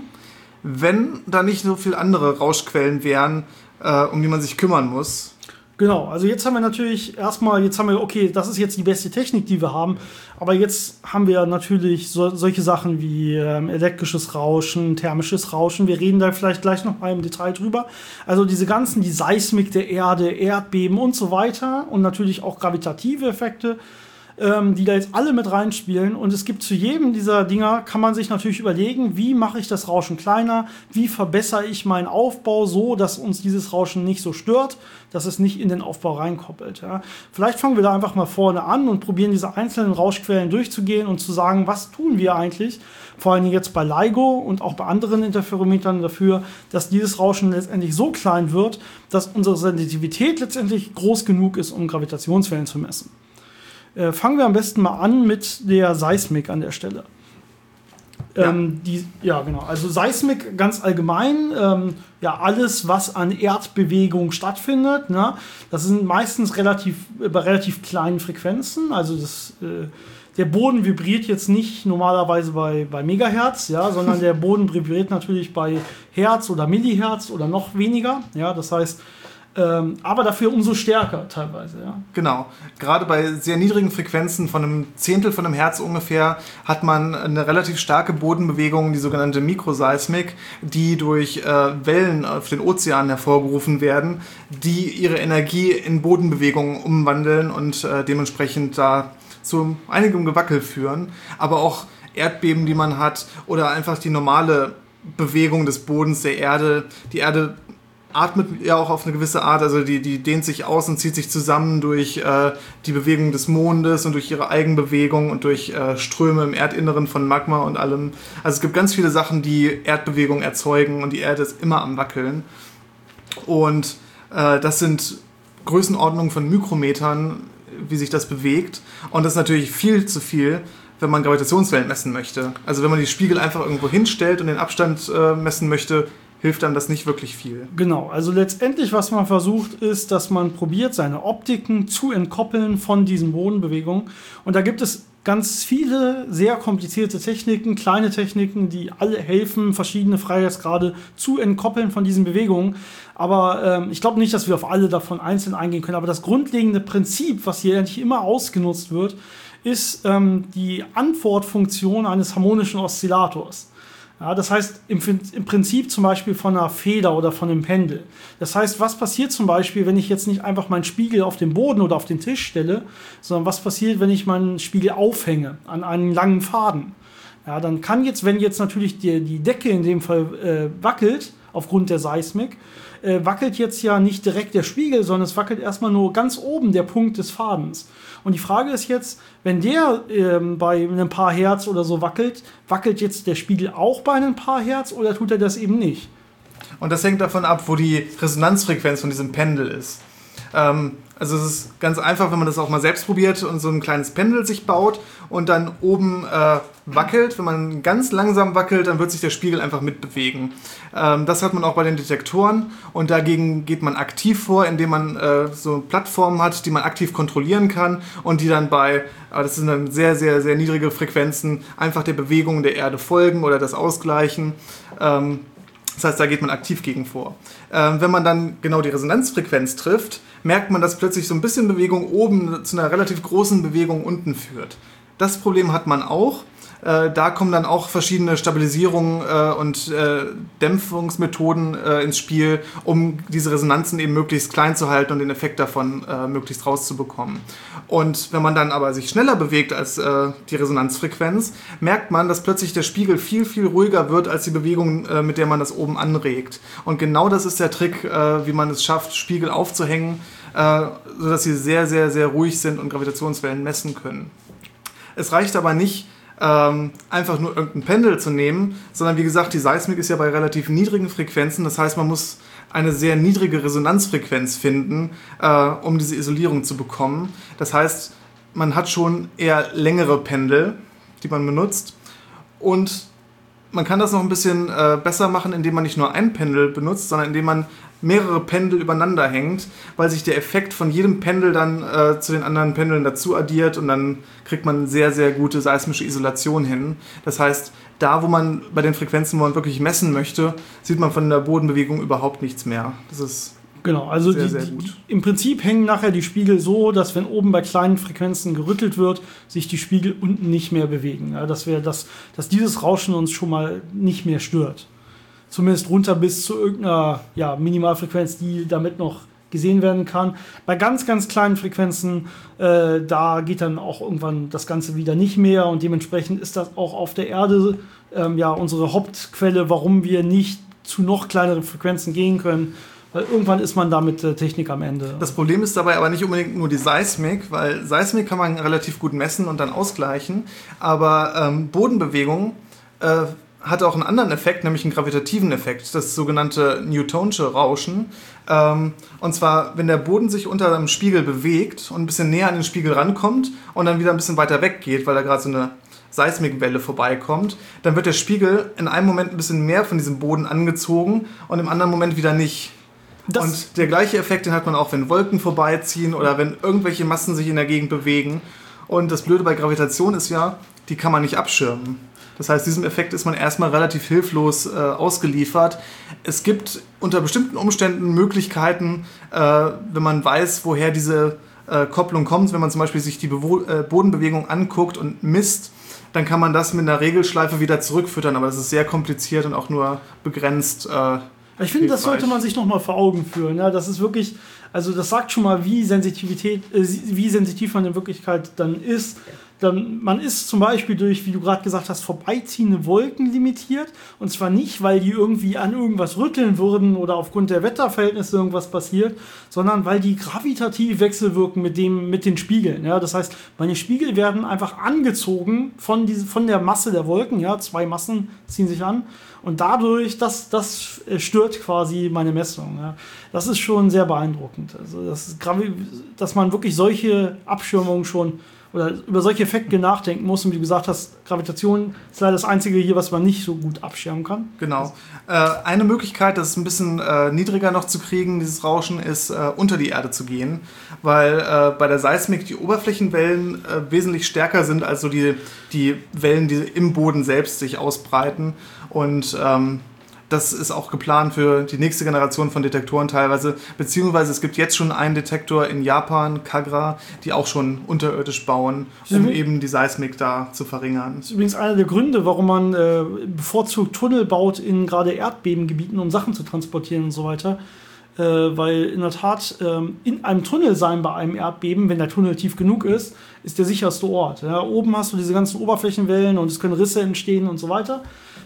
S2: wenn da nicht so viele andere Rauschquellen wären, äh, um die man sich kümmern muss.
S1: Genau, also jetzt haben wir natürlich erstmal, jetzt haben wir, okay, das ist jetzt die beste Technik, die wir haben, aber jetzt haben wir natürlich so, solche Sachen wie ähm, elektrisches Rauschen, thermisches Rauschen, wir reden da vielleicht gleich noch mal im Detail drüber. Also diese ganzen, die Seismik der Erde, Erdbeben und so weiter und natürlich auch gravitative Effekte, ähm, die da jetzt alle mit reinspielen und es gibt zu jedem dieser Dinger, kann man sich natürlich überlegen, wie mache ich das Rauschen kleiner, wie verbessere ich meinen Aufbau so, dass uns dieses Rauschen nicht so stört, dass es nicht in den Aufbau reinkoppelt. Ja. Vielleicht fangen wir da einfach mal vorne an und probieren diese einzelnen Rauschquellen durchzugehen und zu sagen, was tun wir eigentlich, vor allem jetzt bei LIGO und auch bei anderen Interferometern dafür, dass dieses Rauschen letztendlich so klein wird, dass unsere Sensitivität letztendlich groß genug ist, um Gravitationswellen zu messen. Äh, fangen wir am besten mal an mit der Seismik an der Stelle. Ja. Ähm, die, ja, genau. Also Seismik ganz allgemein, ähm, ja, alles, was an Erdbewegung stattfindet, ne? Das sind meistens relativ, bei relativ kleinen Frequenzen. Also das, äh, der Boden vibriert jetzt nicht normalerweise bei, bei Megahertz, ja, sondern der Boden vibriert natürlich bei Hertz oder Millihertz oder noch weniger. Ja, das heißt, Ähm, aber dafür umso stärker teilweise. Ja.
S2: Genau. Gerade bei sehr niedrigen Frequenzen von einem Zehntel von einem Hertz ungefähr hat man eine relativ starke Bodenbewegung, die sogenannte Mikroseismik, die durch äh, Wellen auf den Ozeanen hervorgerufen werden, die ihre Energie in Bodenbewegungen umwandeln und äh, dementsprechend da zu einigem Gewackel führen, aber auch Erdbeben, die man hat, oder einfach die normale Bewegung des Bodens, der Erde. Die Erde atmet ja auch auf eine gewisse Art, also die, die dehnt sich aus und zieht sich zusammen durch äh, die Bewegung des Mondes und durch ihre Eigenbewegung und durch äh, Ströme im Erdinneren von Magma und allem. Also es gibt ganz viele Sachen, die Erdbewegung erzeugen und die Erde ist immer am Wackeln. Und äh, das sind Größenordnungen von Mikrometern, wie sich das bewegt. Und das ist natürlich viel zu viel, wenn man Gravitationswellen messen möchte. Also wenn man die Spiegel einfach irgendwo hinstellt und den Abstand äh, messen möchte, hilft dann das nicht wirklich viel.
S1: Genau, also letztendlich, was man versucht, ist, dass man probiert, seine Optiken zu entkoppeln von diesen Bodenbewegungen. Und da gibt es ganz viele sehr komplizierte Techniken, kleine Techniken, die alle helfen, verschiedene Freiheitsgrade zu entkoppeln von diesen Bewegungen. Aber ähm, ich glaube nicht, dass wir auf alle davon einzeln eingehen können. Aber das grundlegende Prinzip, was hier eigentlich immer ausgenutzt wird, ist ähm, die Antwortfunktion eines harmonischen Oszillators. Ja, das heißt im, im Prinzip zum Beispiel von einer Feder oder von einem Pendel. Das heißt, was passiert zum Beispiel, wenn ich jetzt nicht einfach meinen Spiegel auf den Boden oder auf den Tisch stelle, sondern was passiert, wenn ich meinen Spiegel aufhänge an einen langen Faden? Ja, dann kann jetzt, wenn jetzt natürlich die, die Decke in dem Fall äh, wackelt, aufgrund der Seismik, äh, wackelt jetzt ja nicht direkt der Spiegel, sondern es wackelt erstmal nur ganz oben der Punkt des Fadens. Und die Frage ist jetzt, wenn der ähm, bei einem paar Hertz oder so wackelt, wackelt jetzt der Spiegel auch bei einem paar Hertz oder tut er das eben nicht?
S2: Und das hängt davon ab, wo die Resonanzfrequenz von diesem Pendel ist. Ähm, also es ist ganz einfach, wenn man das auch mal selbst probiert und so ein kleines Pendel sich baut und dann oben äh, wackelt. Wenn man ganz langsam wackelt, dann wird sich der Spiegel einfach mitbewegen. Ähm, das hat man auch bei den Detektoren und dagegen geht man aktiv vor, indem man äh, so Plattformen hat, die man aktiv kontrollieren kann und die dann bei, aber das sind dann sehr, sehr, sehr niedrige Frequenzen, einfach der Bewegung der Erde folgen oder das ausgleichen. Ähm, Das heißt, da geht man aktiv gegen vor. Ähm, wenn man dann genau die Resonanzfrequenz trifft, merkt man, dass plötzlich so ein bisschen Bewegung oben zu einer relativ großen Bewegung unten führt. Das Problem hat man auch. Äh, da kommen dann auch verschiedene Stabilisierungen äh, und äh, Dämpfungsmethoden äh, ins Spiel, um diese Resonanzen eben möglichst klein zu halten und den Effekt davon äh, möglichst rauszubekommen. Und wenn man dann aber sich schneller bewegt als äh, die Resonanzfrequenz, merkt man, dass plötzlich der Spiegel viel, viel ruhiger wird als die Bewegung, äh, mit der man das oben anregt. Und genau das ist der Trick, äh, wie man es schafft, Spiegel aufzuhängen, äh, sodass sie sehr, sehr, sehr ruhig sind und Gravitationswellen messen können. Es reicht aber nicht, ähm, einfach nur irgendein Pendel zu nehmen, sondern wie gesagt, die Seismik ist ja bei relativ niedrigen Frequenzen. Das heißt, man muss eine sehr niedrige Resonanzfrequenz finden, äh, um diese Isolierung zu bekommen. Das heißt, man hat schon eher längere Pendel, die man benutzt. Und man kann das noch ein bisschen äh, besser machen, indem man nicht nur ein Pendel benutzt, sondern indem man mehrere Pendel übereinander hängt, weil sich der Effekt von jedem Pendel dann äh, zu den anderen Pendeln dazu addiert und dann kriegt man sehr, sehr gute seismische Isolation hin. Das heißt, da, wo man bei den Frequenzen, wo man wirklich messen möchte, sieht man von der Bodenbewegung überhaupt nichts mehr. Das ist
S1: Genau, also
S2: sehr,
S1: die,
S2: sehr
S1: die,
S2: gut.
S1: die, im Prinzip hängen nachher die Spiegel so, dass wenn oben bei kleinen Frequenzen gerüttelt wird, sich die Spiegel unten nicht mehr bewegen. Ja, dass, wir das, dass dieses Rauschen uns schon mal nicht mehr stört. Zumindest runter bis zu irgendeiner ja, Minimalfrequenz, die damit noch gesehen werden kann. Bei ganz, ganz kleinen Frequenzen, äh, da geht dann auch irgendwann das Ganze wieder nicht mehr und dementsprechend ist das auch auf der Erde ähm, ja unsere Hauptquelle, warum wir nicht zu noch kleineren Frequenzen gehen können. Weil irgendwann ist man da mit der Technik am Ende.
S2: Das Problem ist dabei aber nicht unbedingt nur die Seismik, weil Seismik kann man relativ gut messen und dann ausgleichen, aber ähm, Bodenbewegung äh, hat auch einen anderen Effekt, nämlich einen gravitativen Effekt, das sogenannte Newtonsche Rauschen. Ähm, und zwar, wenn der Boden sich unter einem Spiegel bewegt und ein bisschen näher an den Spiegel rankommt und dann wieder ein bisschen weiter weggeht, weil da gerade so eine Seismikwelle vorbeikommt, dann wird der Spiegel in einem Moment ein bisschen mehr von diesem Boden angezogen und im anderen Moment wieder nicht. Das und der gleiche Effekt, den hat man auch, wenn Wolken vorbeiziehen oder wenn irgendwelche Massen sich in der Gegend bewegen. Und das Blöde bei Gravitation ist ja, die kann man nicht abschirmen. Das heißt, diesem Effekt ist man erstmal relativ hilflos äh, ausgeliefert. Es gibt unter bestimmten Umständen Möglichkeiten, äh, wenn man weiß, woher diese äh, Kopplung kommt, wenn man zum Beispiel sich die Bewo- äh, Bodenbewegung anguckt und misst, dann kann man das mit einer Regelschleife wieder zurückfüttern, aber das ist sehr kompliziert und auch nur begrenzt äh,
S1: Ich finde, das sollte man sich nochmal vor Augen führen. Ja, das ist wirklich, also das sagt schon mal, wie Sensitivität, äh, wie sensitiv man in Wirklichkeit dann ist. Dann, man ist zum Beispiel durch, wie du gerade gesagt hast, vorbeiziehende Wolken limitiert. Und zwar nicht, weil die irgendwie an irgendwas rütteln würden oder aufgrund der Wetterverhältnisse irgendwas passiert, sondern weil die gravitativ wechselwirken mit, dem, mit den Spiegeln. Ja? Das heißt, meine Spiegel werden einfach angezogen von, diese, von der Masse der Wolken. Ja? Zwei Massen ziehen sich an. Und dadurch, das, das stört quasi meine Messung. Ja. Das ist schon sehr beeindruckend. Also das ist, dass man wirklich solche Abschirmungen schon oder über solche Effekte nachdenken muss. Und wie du gesagt hast, Gravitation ist leider das Einzige hier, was man nicht so gut abschirmen kann.
S2: Genau. Äh, eine Möglichkeit, das ein bisschen äh, niedriger noch zu kriegen, dieses Rauschen, ist äh, unter die Erde zu gehen, weil äh, bei der Seismik die Oberflächenwellen äh, wesentlich stärker sind als so die, die Wellen, die im Boden selbst sich ausbreiten. Und ähm, das ist auch geplant für die nächste Generation von Detektoren teilweise, beziehungsweise es gibt jetzt schon einen Detektor in Japan, Kagra, die auch schon unterirdisch bauen, um eben die Seismik da zu verringern.
S1: Das ist übrigens einer der Gründe, warum man äh, bevorzugt Tunnel baut in gerade Erdbebengebieten, um Sachen zu transportieren und so weiter. Äh, weil in der Tat äh, in einem Tunnel sein bei einem Erdbeben, wenn der Tunnel tief genug ist, ist der sicherste Ort. Ja, oben hast du diese ganzen Oberflächenwellen und es können Risse entstehen und so weiter.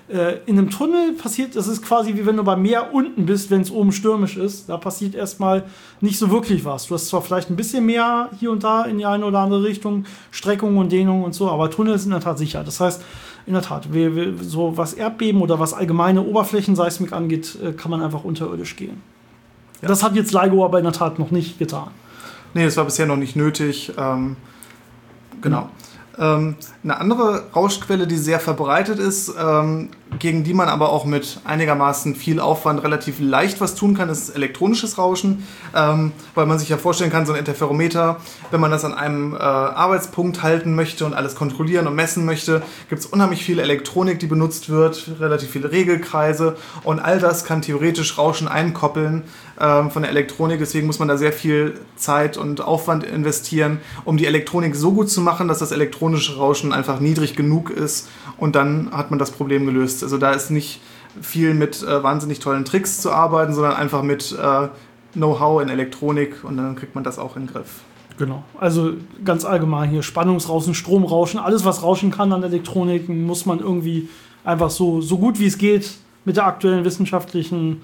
S1: In einem Tunnel passiert, das ist quasi wie wenn du beim Meer unten bist, wenn es oben stürmisch ist. Da passiert erstmal nicht so wirklich was. Du hast zwar vielleicht ein bisschen mehr hier und da in die eine oder andere Richtung, Streckung und Dehnung und so, aber Tunnel ist in der Tat sicher. Das heißt, in der Tat, wir, wir, so was Erdbeben oder was allgemeine Oberflächenseismik angeht, kann man einfach unterirdisch gehen. Ja. Das hat jetzt LIGO aber in der Tat noch nicht getan.
S2: Nee, das war bisher noch nicht nötig. Ähm, genau. Mhm. Ähm, eine andere Rauschquelle, die sehr verbreitet ist, ähm, gegen die man aber auch mit einigermaßen viel Aufwand relativ leicht was tun kann, ist elektronisches Rauschen, ähm, weil man sich ja vorstellen kann, so ein Interferometer, wenn man das an einem äh, Arbeitspunkt halten möchte und alles kontrollieren und messen möchte, gibt es unheimlich viel Elektronik, die benutzt wird, relativ viele Regelkreise und all das kann theoretisch Rauschen einkoppeln ähm, von der Elektronik, deswegen muss man da sehr viel Zeit und Aufwand investieren, um die Elektronik so gut zu machen, dass das elektronische Rauschen einfach niedrig genug ist und dann hat man das Problem gelöst. Also da ist nicht viel mit äh, wahnsinnig tollen Tricks zu arbeiten, sondern einfach mit äh, Know-how in Elektronik und dann kriegt man das auch in den Griff.
S1: Genau, also ganz allgemein hier Spannungsrauschen, Stromrauschen, alles was rauschen kann an Elektronik muss man irgendwie einfach so, so gut wie es geht mit der aktuellen wissenschaftlichen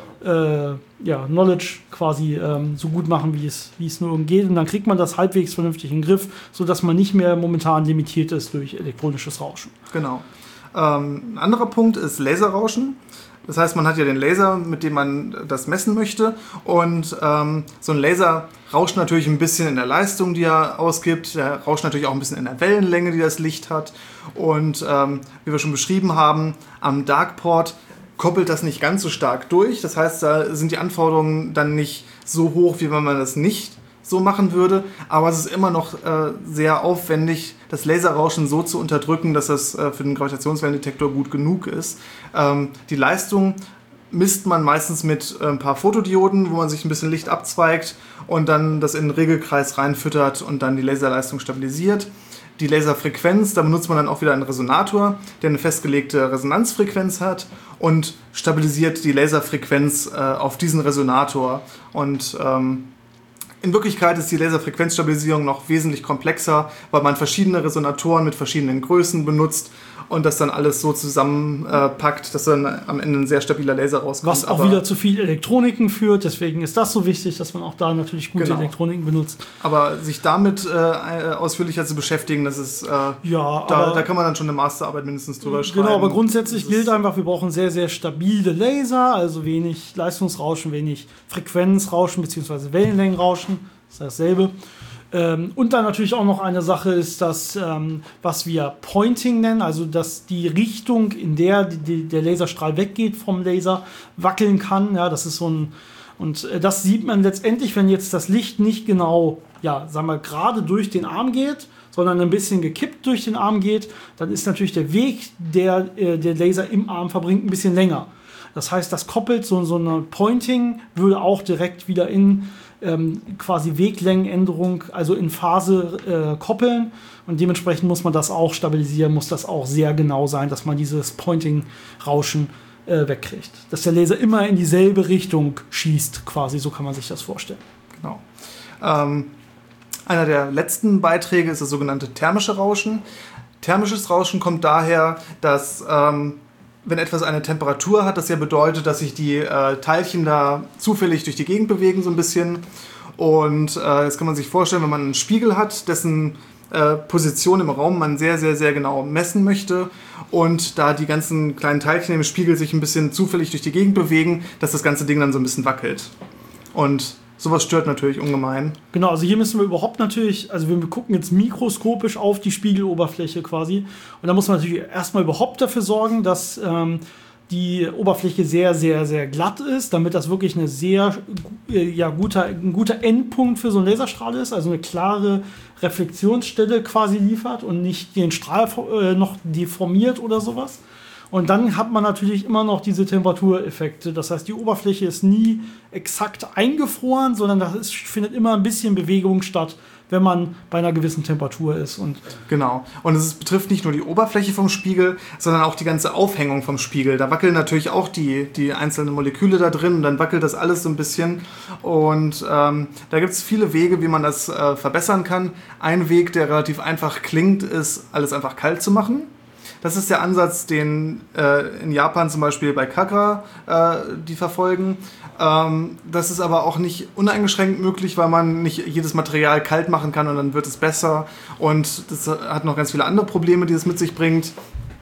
S1: äh, ja, Knowledge quasi ähm, so gut machen, wie es, wie es nur geht und dann kriegt man das halbwegs vernünftig in den Griff, sodass man nicht mehr momentan limitiert ist durch elektronisches Rauschen.
S2: Genau. Ähm, ein anderer Punkt ist Laserrauschen. Das heißt, man hat ja den Laser, mit dem man das messen möchte und ähm, so ein Laser rauscht natürlich ein bisschen in der Leistung, die er ausgibt. Der rauscht natürlich auch ein bisschen in der Wellenlänge, die das Licht hat und ähm, wie wir schon beschrieben haben, am Darkport koppelt das nicht ganz so stark durch. Das heißt, da sind die Anforderungen dann nicht so hoch, wie wenn man das nicht so machen würde, aber es ist immer noch äh, sehr aufwendig, das Laserrauschen so zu unterdrücken, dass das äh, für den Gravitationswellendetektor gut genug ist. Ähm, die Leistung misst man meistens mit äh, ein paar Fotodioden, wo man sich ein bisschen Licht abzweigt und dann das in den Regelkreis reinfüttert und dann die Laserleistung stabilisiert. Die Laserfrequenz, da benutzt man dann auch wieder einen Resonator, der eine festgelegte Resonanzfrequenz hat und stabilisiert die Laserfrequenz äh, auf diesen Resonator und ähm, in Wirklichkeit ist die Laserfrequenzstabilisierung noch wesentlich komplexer, weil man verschiedene Resonatoren mit verschiedenen Größen benutzt und das dann alles so zusammenpackt, äh, dass dann am Ende ein sehr stabiler Laser rauskommt.
S1: Was auch aber wieder zu viel Elektroniken führt, deswegen ist das so wichtig, dass man auch da natürlich gute genau. Elektroniken benutzt.
S2: Aber sich damit äh, ausführlicher zu beschäftigen, das ist, äh,
S1: ja,
S2: da, da kann man dann schon eine Masterarbeit mindestens drüber schreiben.
S1: Genau, aber grundsätzlich gilt einfach, wir brauchen sehr, sehr stabile Laser, also wenig Leistungsrauschen, wenig Frequenzrauschen bzw. Wellenlängenrauschen, das ist dasselbe. Und dann natürlich auch noch eine Sache ist das, ähm, was wir Pointing nennen, also dass die Richtung, in der die, der Laserstrahl weggeht vom Laser, wackeln kann. Ja, das ist so ein, und das sieht man letztendlich, wenn jetzt das Licht nicht genau, ja, sagen wir, gerade durch den Arm geht, sondern ein bisschen gekippt durch den Arm geht, dann ist natürlich der Weg, der äh, der Laser im Arm verbringt, ein bisschen länger. Das heißt, das koppelt so, so eine Pointing, würde auch direkt wieder in Ähm, quasi Weglängenänderung, also in Phase äh, koppeln und dementsprechend muss man das auch stabilisieren, muss das auch sehr genau sein, dass man dieses Pointing-Rauschen äh, wegkriegt. Dass der Laser immer in dieselbe Richtung schießt, quasi, so kann man sich das vorstellen.
S2: Genau. Ähm, einer der letzten Beiträge ist das sogenannte thermische Rauschen. Thermisches Rauschen kommt daher, dass ähm, wenn etwas eine Temperatur hat, das ja bedeutet, dass sich die äh, Teilchen da zufällig durch die Gegend bewegen so ein bisschen. Und äh, jetzt kann man sich vorstellen, wenn man einen Spiegel hat, dessen äh, Position im Raum man sehr, sehr, sehr genau messen möchte und da die ganzen kleinen Teilchen im Spiegel sich ein bisschen zufällig durch die Gegend bewegen, dass das ganze Ding dann so ein bisschen wackelt. Und sowas stört natürlich ungemein.
S1: Genau, also hier müssen wir überhaupt natürlich, also wir gucken jetzt mikroskopisch auf die Spiegeloberfläche quasi. Und da muss man natürlich erstmal überhaupt dafür sorgen, dass ähm, die Oberfläche sehr, sehr, sehr glatt ist, damit das wirklich eine sehr, äh, ja, guter, ein guter Endpunkt für so einen Laserstrahl ist, also eine klare Reflexionsstelle quasi liefert und nicht den Strahl äh, noch deformiert oder sowas. Und dann hat man natürlich immer noch diese Temperatureffekte. Das heißt, die Oberfläche ist nie exakt eingefroren, sondern da ist, findet immer ein bisschen Bewegung statt, wenn man bei einer gewissen Temperatur ist. Und
S2: genau. Und es betrifft nicht nur die Oberfläche vom Spiegel, sondern auch die ganze Aufhängung vom Spiegel. Da wackeln natürlich auch die, die einzelnen Moleküle da drin und dann wackelt das alles so ein bisschen. Und ähm, da gibt es viele Wege, wie man das äh, verbessern kann. Ein Weg, der relativ einfach klingt, ist, alles einfach kalt zu machen. Das ist der Ansatz, den äh, in Japan zum Beispiel bei Kagra äh, die verfolgen. Ähm, das ist aber auch nicht uneingeschränkt möglich, weil man nicht jedes Material kalt machen kann und dann wird es besser. Und das hat noch ganz viele andere Probleme, die es mit sich bringt.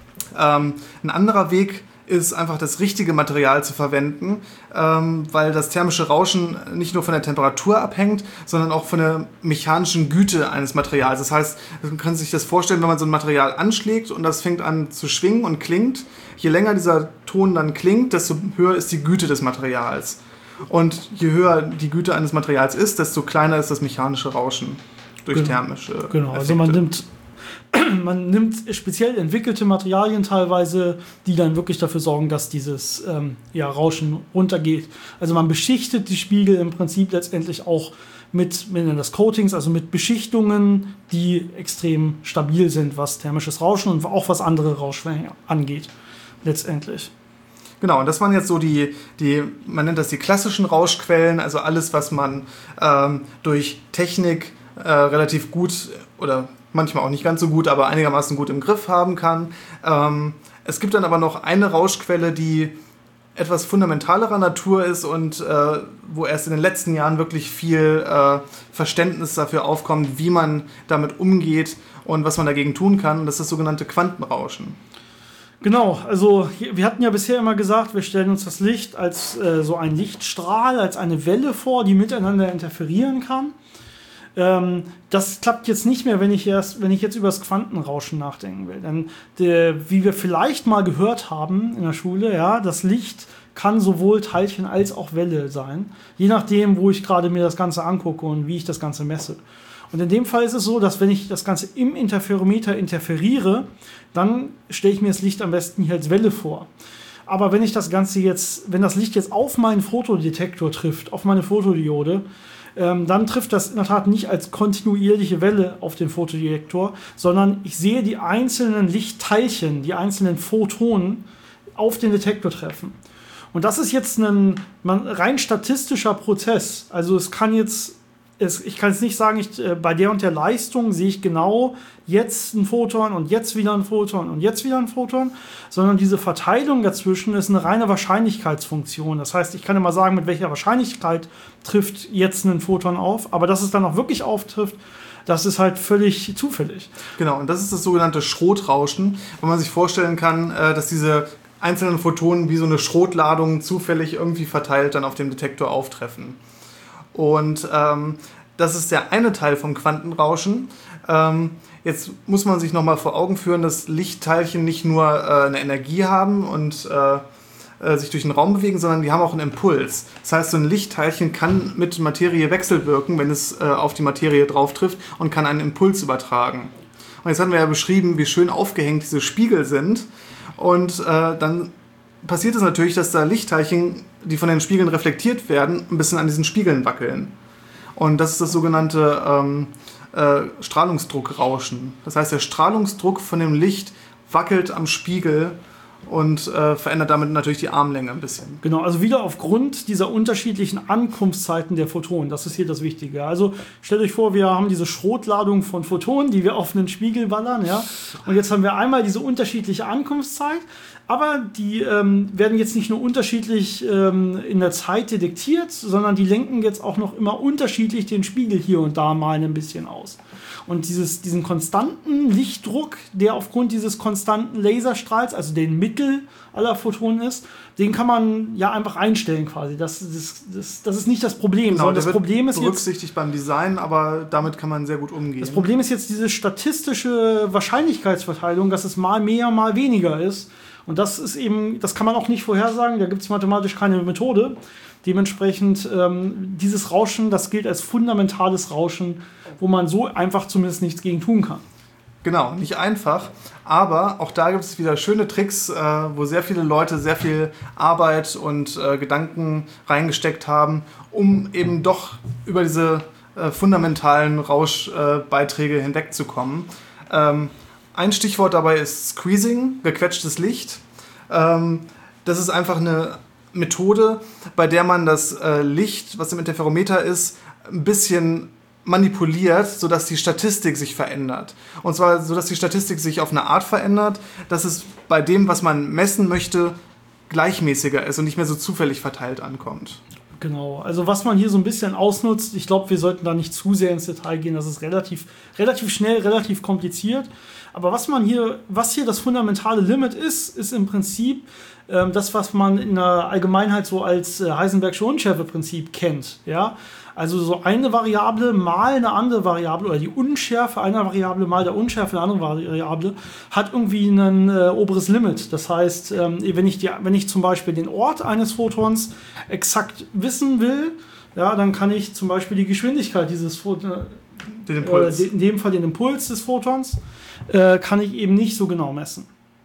S2: Ähm, ein anderer Weg ist einfach das richtige Material zu verwenden, ähm, weil das thermische Rauschen nicht nur von der Temperatur abhängt, sondern auch von der mechanischen Güte eines Materials. Das heißt, man kann sich das vorstellen, wenn man so ein Material anschlägt und das fängt an zu schwingen und klingt. Je länger dieser Ton dann klingt, desto höher ist die Güte des Materials. Und je höher die Güte eines Materials ist, desto kleiner ist das mechanische Rauschen durch
S1: genau.
S2: thermische
S1: Genau,
S2: Effekte.
S1: also man nimmt Man nimmt speziell entwickelte Materialien teilweise, die dann wirklich dafür sorgen, dass dieses ähm, ja, Rauschen runtergeht. Also man beschichtet die Spiegel im Prinzip letztendlich auch mit, wir nennen das Coatings, also mit Beschichtungen, die extrem stabil sind, was thermisches Rauschen und auch was andere Rauschwellen angeht, letztendlich.
S2: Genau, und das waren jetzt so die, die, man nennt das die klassischen Rauschquellen, also alles, was man ähm, durch Technik äh, relativ gut oder manchmal auch nicht ganz so gut, aber einigermaßen gut im Griff haben kann. Ähm, es gibt dann aber noch eine Rauschquelle, die etwas fundamentalerer Natur ist und äh, wo erst in den letzten Jahren wirklich viel äh, Verständnis dafür aufkommt, wie man damit umgeht und was man dagegen tun kann. Und das ist das sogenannte Quantenrauschen.
S1: Genau, also wir hatten ja bisher immer gesagt, wir stellen uns das Licht als äh, so ein Lichtstrahl, als eine Welle vor, die miteinander interferieren kann. Ähm, das klappt jetzt nicht mehr, wenn ich, erst, wenn ich jetzt über das Quantenrauschen nachdenken will. Denn der, wie wir vielleicht mal gehört haben in der Schule, ja, das Licht kann sowohl Teilchen als auch Welle sein, je nachdem, wo ich gerade mir das Ganze angucke und wie ich das Ganze messe. Und in dem Fall ist es so, dass wenn ich das Ganze im Interferometer interferiere, dann stelle ich mir das Licht am besten hier als Welle vor. Aber wenn ich das Ganze jetzt, wenn das Licht jetzt auf meinen Fotodetektor trifft, auf meine Fotodiode, ähm, dann trifft das in der Tat nicht als kontinuierliche Welle auf den Fotodetektor, sondern ich sehe die einzelnen Lichtteilchen, die einzelnen Photonen auf den Detektor treffen. Und das ist jetzt ein man, rein statistischer Prozess. Also es kann jetzt, es, ich kann jetzt nicht sagen, ich, äh, bei der und der Leistung sehe ich genau jetzt ein Photon und jetzt wieder ein Photon und jetzt wieder ein Photon, sondern diese Verteilung dazwischen ist eine reine Wahrscheinlichkeitsfunktion. Das heißt, ich kann immer sagen, mit welcher Wahrscheinlichkeit trifft jetzt ein Photon auf, aber dass es dann auch wirklich auftrifft, das ist halt völlig zufällig.
S2: Genau, und das ist das sogenannte Schrotrauschen, wo man sich vorstellen kann, dass diese einzelnen Photonen wie so eine Schrotladung zufällig irgendwie verteilt dann auf dem Detektor auftreffen. Und ähm, das ist der eine Teil vom Quantenrauschen. Ähm, jetzt muss man sich nochmal vor Augen führen, dass Lichtteilchen nicht nur äh, eine Energie haben und äh, äh, sich durch den Raum bewegen, sondern die haben auch einen Impuls. Das heißt, so ein Lichtteilchen kann mit Materie wechselwirken, wenn es äh, auf die Materie drauf trifft und kann einen Impuls übertragen. Und jetzt hatten wir ja beschrieben, wie schön aufgehängt diese Spiegel sind. Und äh, dann passiert es natürlich, dass da Lichtteilchen, die von den Spiegeln reflektiert werden, ein bisschen an diesen Spiegeln wackeln. Und das ist das sogenannte ähm, äh, Strahlungsdruckrauschen. Das heißt, der Strahlungsdruck von dem Licht wackelt am Spiegel und äh, verändert damit natürlich die Armlänge ein bisschen.
S1: Genau, also wieder aufgrund dieser unterschiedlichen Ankunftszeiten der Photonen. Das ist hier das Wichtige. Also stellt euch vor, wir haben diese Schrotladung von Photonen, die wir auf einen Spiegel ballern. Ja? Und jetzt haben wir einmal diese unterschiedliche Ankunftszeit, aber die ähm, werden jetzt nicht nur unterschiedlich ähm, in der Zeit detektiert, sondern die lenken jetzt auch noch immer unterschiedlich den Spiegel hier und da mal ein bisschen aus. Und dieses, diesen konstanten Lichtdruck, der aufgrund dieses konstanten Laserstrahls, also den Mittel aller Photonen ist, den kann man ja einfach einstellen quasi. Das, das, das, das ist nicht das Problem.
S2: Genau,
S1: das Problem ist
S2: berücksichtigt jetzt, beim Design, aber damit kann man sehr gut umgehen.
S1: Das Problem ist jetzt diese statistische Wahrscheinlichkeitsverteilung, dass es mal mehr, mal weniger ist. Und das ist eben, das kann man auch nicht vorhersagen, da gibt es mathematisch keine Methode. Dementsprechend ähm, dieses Rauschen, das gilt als fundamentales Rauschen, wo man so einfach zumindest nichts gegen tun kann.
S2: Genau, nicht einfach, aber auch da gibt es wieder schöne Tricks, äh, wo sehr viele Leute sehr viel Arbeit und äh, Gedanken reingesteckt haben, um eben doch über diese äh, fundamentalen Rauschbeiträge äh, hinwegzukommen. Ähm, ein Stichwort dabei ist Squeezing, gequetschtes Licht. Ähm, das ist einfach eine Methode, bei der man das äh, Licht, was im Interferometer ist, ein bisschen manipuliert, sodass die Statistik sich verändert. Und zwar, sodass die Statistik sich auf eine Art verändert, dass es bei dem, was man messen möchte, gleichmäßiger ist und nicht mehr so zufällig verteilt ankommt.
S1: Genau, also was man hier so ein bisschen ausnutzt, ich glaube, wir sollten da nicht zu sehr ins Detail gehen, das ist relativ, relativ schnell, relativ kompliziert. Aber was man hier, was hier das fundamentale Limit ist, ist im Prinzip ähm, das, was man in der Allgemeinheit so als äh, Heisenbergsche Unschärfeprinzip kennt. Ja? Also so eine Variable mal eine andere Variable oder die Unschärfe einer Variable mal der Unschärfe einer anderen Variable hat irgendwie ein äh, oberes Limit. Das heißt, ähm, wenn ich die, wenn ich zum Beispiel den Ort eines Photons exakt wissen will, ja, dann kann ich zum Beispiel die Geschwindigkeit dieses Photons,
S2: den Impuls.
S1: Äh, in dem Fall den Impuls des Photons, äh, kann ich eben nicht so genau messen.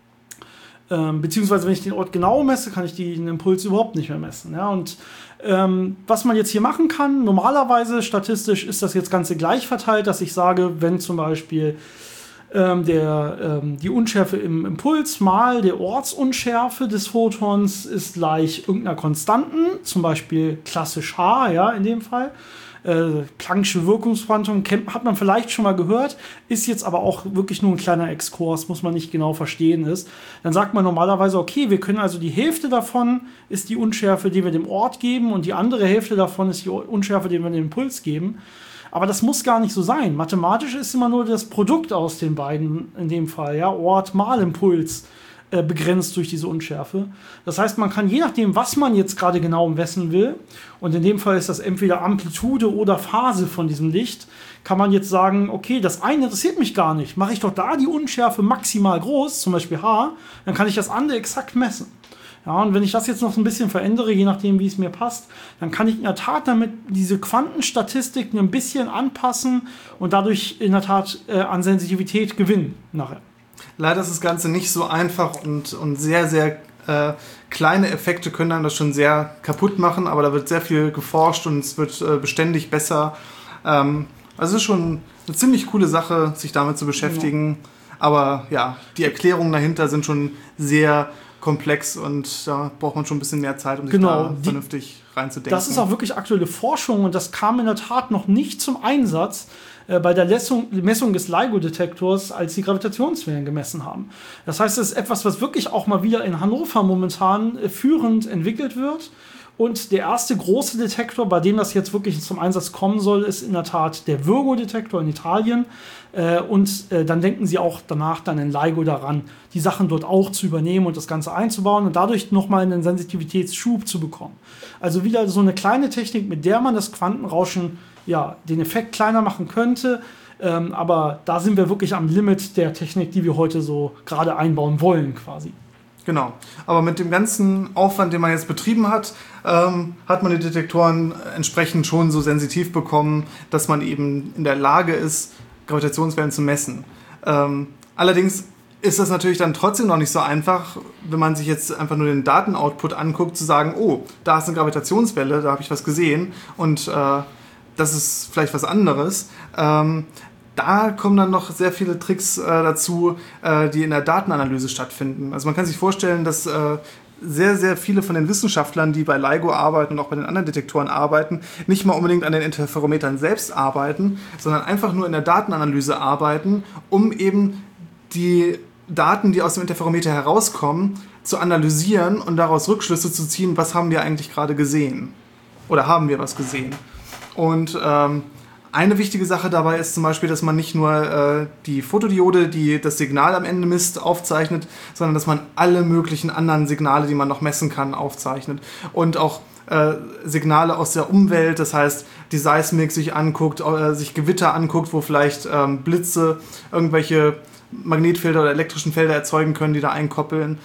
S1: Ähm, beziehungsweise wenn ich den Ort genau messe, kann ich den Impuls überhaupt nicht mehr messen. Ja? Und ähm, was man jetzt hier machen kann, normalerweise statistisch ist das jetzt Ganze gleich verteilt, dass ich sage, wenn zum Beispiel ähm, der, ähm, die Unschärfe im Impuls mal der Ortsunschärfe des Photons ist gleich irgendeiner Konstanten, zum Beispiel klassisch H, ja, in dem Fall. Äh, Planck'sche Wirkungsquantum kennt, hat man vielleicht schon mal gehört, ist jetzt aber auch wirklich nur ein kleiner Exkurs, muss man nicht genau verstehen ist. Dann sagt man normalerweise, okay, wir können also die Hälfte davon ist die Unschärfe, die wir dem Ort geben und die andere Hälfte davon ist die Unschärfe, die wir dem Impuls geben. Aber das muss gar nicht so sein. Mathematisch ist immer nur das Produkt aus den beiden in dem Fall, ja, Ort mal Impuls, äh, begrenzt durch diese Unschärfe. Das heißt, man kann je nachdem, was man jetzt gerade genau messen will, und in dem Fall ist das entweder Amplitude oder Phase von diesem Licht, kann man jetzt sagen, okay, das eine interessiert mich gar nicht. Mache ich doch da die Unschärfe maximal groß, zum Beispiel H, dann kann ich das andere exakt messen. Ja, und wenn ich das jetzt noch ein bisschen verändere, je nachdem, wie es mir passt, dann kann ich in der Tat damit diese Quantenstatistiken ein bisschen anpassen und dadurch in der Tat äh, an Sensitivität gewinnen nachher.
S2: Leider ist das Ganze nicht so einfach und, und sehr, sehr äh, kleine Effekte können dann das schon sehr kaputt machen, aber da wird sehr viel geforscht und es wird äh, beständig besser. Ähm, also es ist schon eine ziemlich coole Sache, sich damit zu beschäftigen, ja. Aber ja, die Erklärungen dahinter sind schon sehr komplex und da braucht man schon ein bisschen mehr Zeit, um sich
S1: genau,
S2: da vernünftig
S1: die,
S2: reinzudenken.
S1: Das ist auch wirklich aktuelle Forschung und das kam in der Tat noch nicht zum Einsatz äh, bei der Messung, Messung des LIGO-Detektors, als sie Gravitationswellen gemessen haben. Das heißt, es ist etwas, was wirklich auch mal wieder in Hannover momentan äh, führend entwickelt wird. Und der erste große Detektor, bei dem das jetzt wirklich zum Einsatz kommen soll, ist in der Tat der Virgo-Detektor in Italien. Äh, und äh, dann denken sie auch danach dann in LIGO daran, die Sachen dort auch zu übernehmen und das Ganze einzubauen und dadurch nochmal einen Sensitivitätsschub zu bekommen. Also wieder so eine kleine Technik, mit der man das Quantenrauschen, ja, den Effekt kleiner machen könnte. Ähm, aber da sind wir wirklich am Limit der Technik, die wir heute so gerade einbauen wollen quasi.
S2: Genau, aber mit dem ganzen Aufwand, den man jetzt betrieben hat, ähm, hat man die Detektoren entsprechend schon so sensitiv bekommen, dass man eben in der Lage ist, Gravitationswellen zu messen. Ähm, allerdings ist das natürlich dann trotzdem noch nicht so einfach, wenn man sich jetzt einfach nur den Datenoutput anguckt, zu sagen, oh, da ist eine Gravitationswelle, da habe ich was gesehen und äh, das ist vielleicht was anderes. Ähm, da kommen dann noch sehr viele Tricks äh, dazu, äh, die in der Datenanalyse stattfinden. Also man kann sich vorstellen, dass äh, sehr, sehr viele von den Wissenschaftlern, die bei LIGO arbeiten und auch bei den anderen Detektoren arbeiten, nicht mal unbedingt an den Interferometern selbst arbeiten, sondern einfach nur in der Datenanalyse arbeiten, um eben die Daten, die aus dem Interferometer herauskommen, zu analysieren und daraus Rückschlüsse zu ziehen, was haben wir eigentlich gerade gesehen oder haben wir was gesehen. Und ähm, eine wichtige Sache dabei ist zum Beispiel, dass man nicht nur äh, die Fotodiode, die das Signal am Ende misst, aufzeichnet, sondern dass man alle möglichen anderen Signale, die man noch messen kann, aufzeichnet. Und auch äh, Signale aus der Umwelt, das heißt, die Seismik sich anguckt, äh, sich Gewitter anguckt, wo vielleicht ähm, Blitze irgendwelche Magnetfelder oder elektrischen Felder erzeugen können, die da einkoppeln.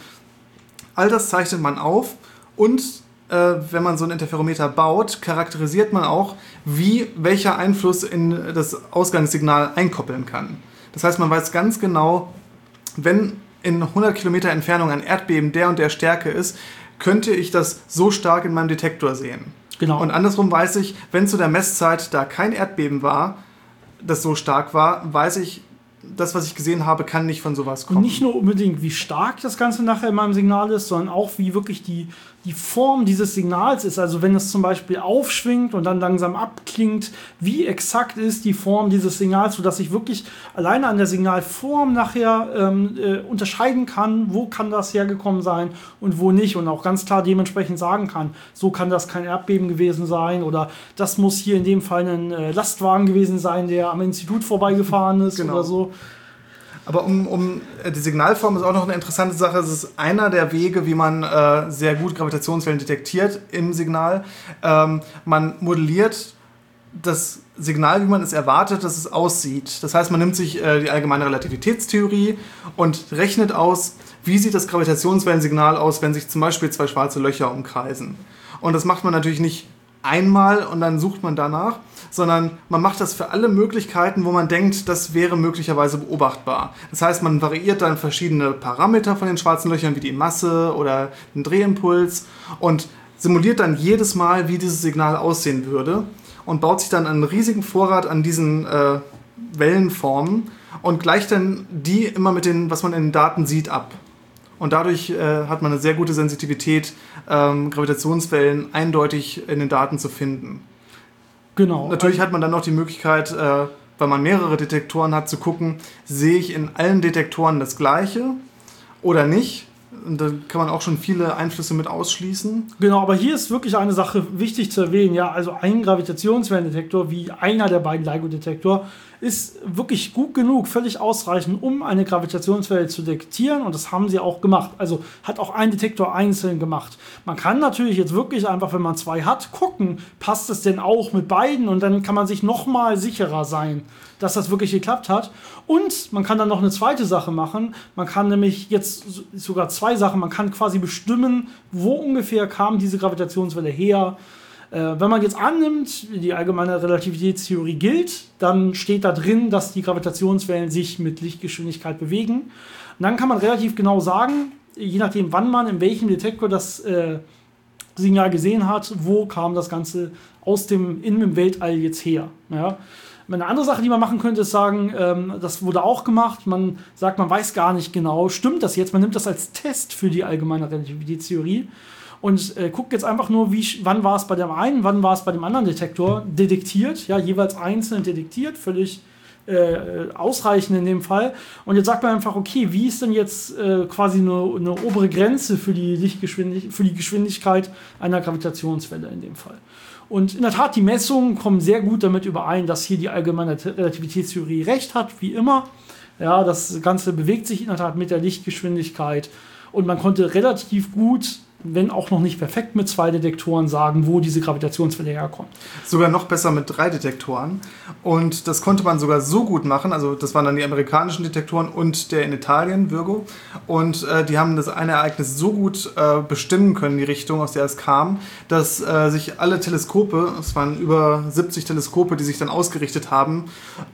S2: All das zeichnet man auf und wenn man so ein Interferometer baut, charakterisiert man auch, wie welcher Einfluss in das Ausgangssignal einkoppeln kann. Das heißt, man weiß ganz genau, wenn in hundert Kilometer Entfernung ein Erdbeben der und der Stärke ist, könnte ich das so stark in meinem Detektor sehen.
S1: Genau.
S2: Und andersrum weiß ich, wenn zu der Messzeit da kein Erdbeben war, das so stark war, weiß ich, das, was ich gesehen habe, kann nicht von sowas kommen.
S1: Und nicht nur unbedingt, wie stark das Ganze nachher in meinem Signal ist, sondern auch, wie wirklich die, die Form dieses Signals ist. Also wenn es zum Beispiel aufschwingt und dann langsam abklingt, wie exakt ist die Form dieses Signals, sodass ich wirklich alleine an der Signalform nachher ähm, äh, unterscheiden kann, wo kann das hergekommen sein und wo nicht. Und auch ganz klar dementsprechend sagen kann, so kann das kein Erdbeben gewesen sein oder das muss hier in dem Fall ein äh, Lastwagen gewesen sein, der am Institut vorbeigefahren ist genau. oder so.
S2: Aber um, um die Signalform ist auch noch eine interessante Sache. Es ist einer der Wege, wie man äh, sehr gut Gravitationswellen detektiert im Signal. Ähm, man modelliert das Signal, wie man es erwartet, dass es aussieht. Das heißt, man nimmt sich äh, die allgemeine Relativitätstheorie und rechnet aus, wie sieht das Gravitationswellensignal aus, wenn sich zum Beispiel zwei schwarze Löcher umkreisen. Und das macht man natürlich nicht einmal und dann sucht man danach, sondern man macht das für alle Möglichkeiten, wo man denkt, das wäre möglicherweise beobachtbar. Das heißt, man variiert dann verschiedene Parameter von den schwarzen Löchern, wie die Masse oder den Drehimpuls und simuliert dann jedes Mal, wie dieses Signal aussehen würde und baut sich dann einen riesigen Vorrat an diesen äh, Wellenformen und gleicht dann die immer mit den, was man in den Daten sieht, ab. Und dadurch äh, hat man eine sehr gute Sensitivität, ähm, Gravitationswellen eindeutig in den Daten zu finden.
S1: Genau.
S2: Natürlich hat man dann noch die Möglichkeit, äh, weil man mehrere Detektoren hat, zu gucken, sehe ich in allen Detektoren das Gleiche oder nicht. Und da kann man auch schon viele Einflüsse mit ausschließen.
S1: Genau, aber hier ist wirklich eine Sache wichtig zu erwähnen. Ja, also ein Gravitationswellendetektor wie einer der beiden LIGO-Detektor ist wirklich gut genug, völlig ausreichend, um eine Gravitationswelle zu detektieren. Und das haben sie auch gemacht. Also hat auch ein Detektor einzeln gemacht. Man kann natürlich jetzt wirklich einfach, wenn man zwei hat, gucken, passt es denn auch mit beiden? Und dann kann man sich noch mal sicherer sein, dass das wirklich geklappt hat. Und man kann dann noch eine zweite Sache machen. Man kann nämlich jetzt sogar zwei Sachen. Man kann quasi bestimmen, wo ungefähr kam diese Gravitationswelle her. Äh, wenn man jetzt annimmt, die allgemeine Relativitätstheorie gilt, dann steht da drin, dass die Gravitationswellen sich mit Lichtgeschwindigkeit bewegen. Und dann kann man relativ genau sagen, je nachdem, wann man in welchem Detektor das äh, Signal gesehen hat, wo kam das Ganze aus dem, in dem Weltall jetzt her. Ja? Eine andere Sache, die man machen könnte, ist sagen, ähm, das wurde auch gemacht, man sagt, man weiß gar nicht genau, stimmt das jetzt? Man nimmt das als Test für die allgemeine Relativitätstheorie und äh, guckt jetzt einfach nur, wie, wann war es bei dem einen, wann war es bei dem anderen Detektor detektiert, ja, jeweils einzeln detektiert, völlig äh, ausreichend in dem Fall. Und jetzt sagt man einfach, okay, wie ist denn jetzt äh, quasi eine, eine obere Grenze für die Lichtgeschwindig- für die Geschwindigkeit einer Gravitationswelle in dem Fall? Und in der Tat, die Messungen kommen sehr gut damit überein, dass hier die allgemeine Relativitätstheorie recht hat, wie immer. Ja, das Ganze bewegt sich in der Tat mit der Lichtgeschwindigkeit. Und man konnte relativ gut, wenn auch noch nicht perfekt mit zwei Detektoren, sagen, wo diese Gravitationswelle herkommt.
S2: Sogar noch besser mit drei Detektoren. Und das konnte man sogar so gut machen, also das waren dann die amerikanischen Detektoren und der in Italien, Virgo. Und äh, die haben das eine Ereignis so gut äh, bestimmen können, die Richtung, aus der es kam, dass äh, sich alle Teleskope, es waren über siebzig Teleskope, die sich dann ausgerichtet haben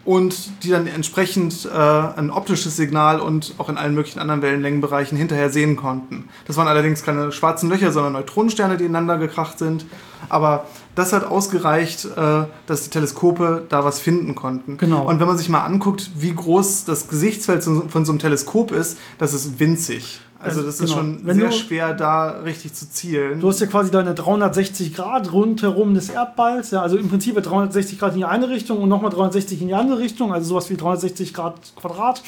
S2: und die dann entsprechend äh, ein optisches Signal und auch in allen möglichen anderen Wellenlängenbereichen hinterher sehen konnten. Das waren allerdings keine schwarzen Löcher, sondern Neutronensterne, die ineinander gekracht sind. Aber das hat ausgereicht, äh, dass die Teleskope da was finden konnten.
S1: Genau.
S2: Und wenn man sich mal anguckt, wie groß das Gesichtsfeld von so einem Teleskop ist, das ist winzig. Also das ist
S1: genau.
S2: schon
S1: Wenn
S2: sehr
S1: du,
S2: schwer, da richtig zu zielen.
S1: Du hast ja quasi deine dreihundertsechzig Grad rundherum des Erdballs. Ja, also im Prinzip dreihundertsechzig Grad in die eine Richtung und nochmal dreihundertsechzig in die andere Richtung. Also sowas wie dreihundertsechzig Grad Quadrat.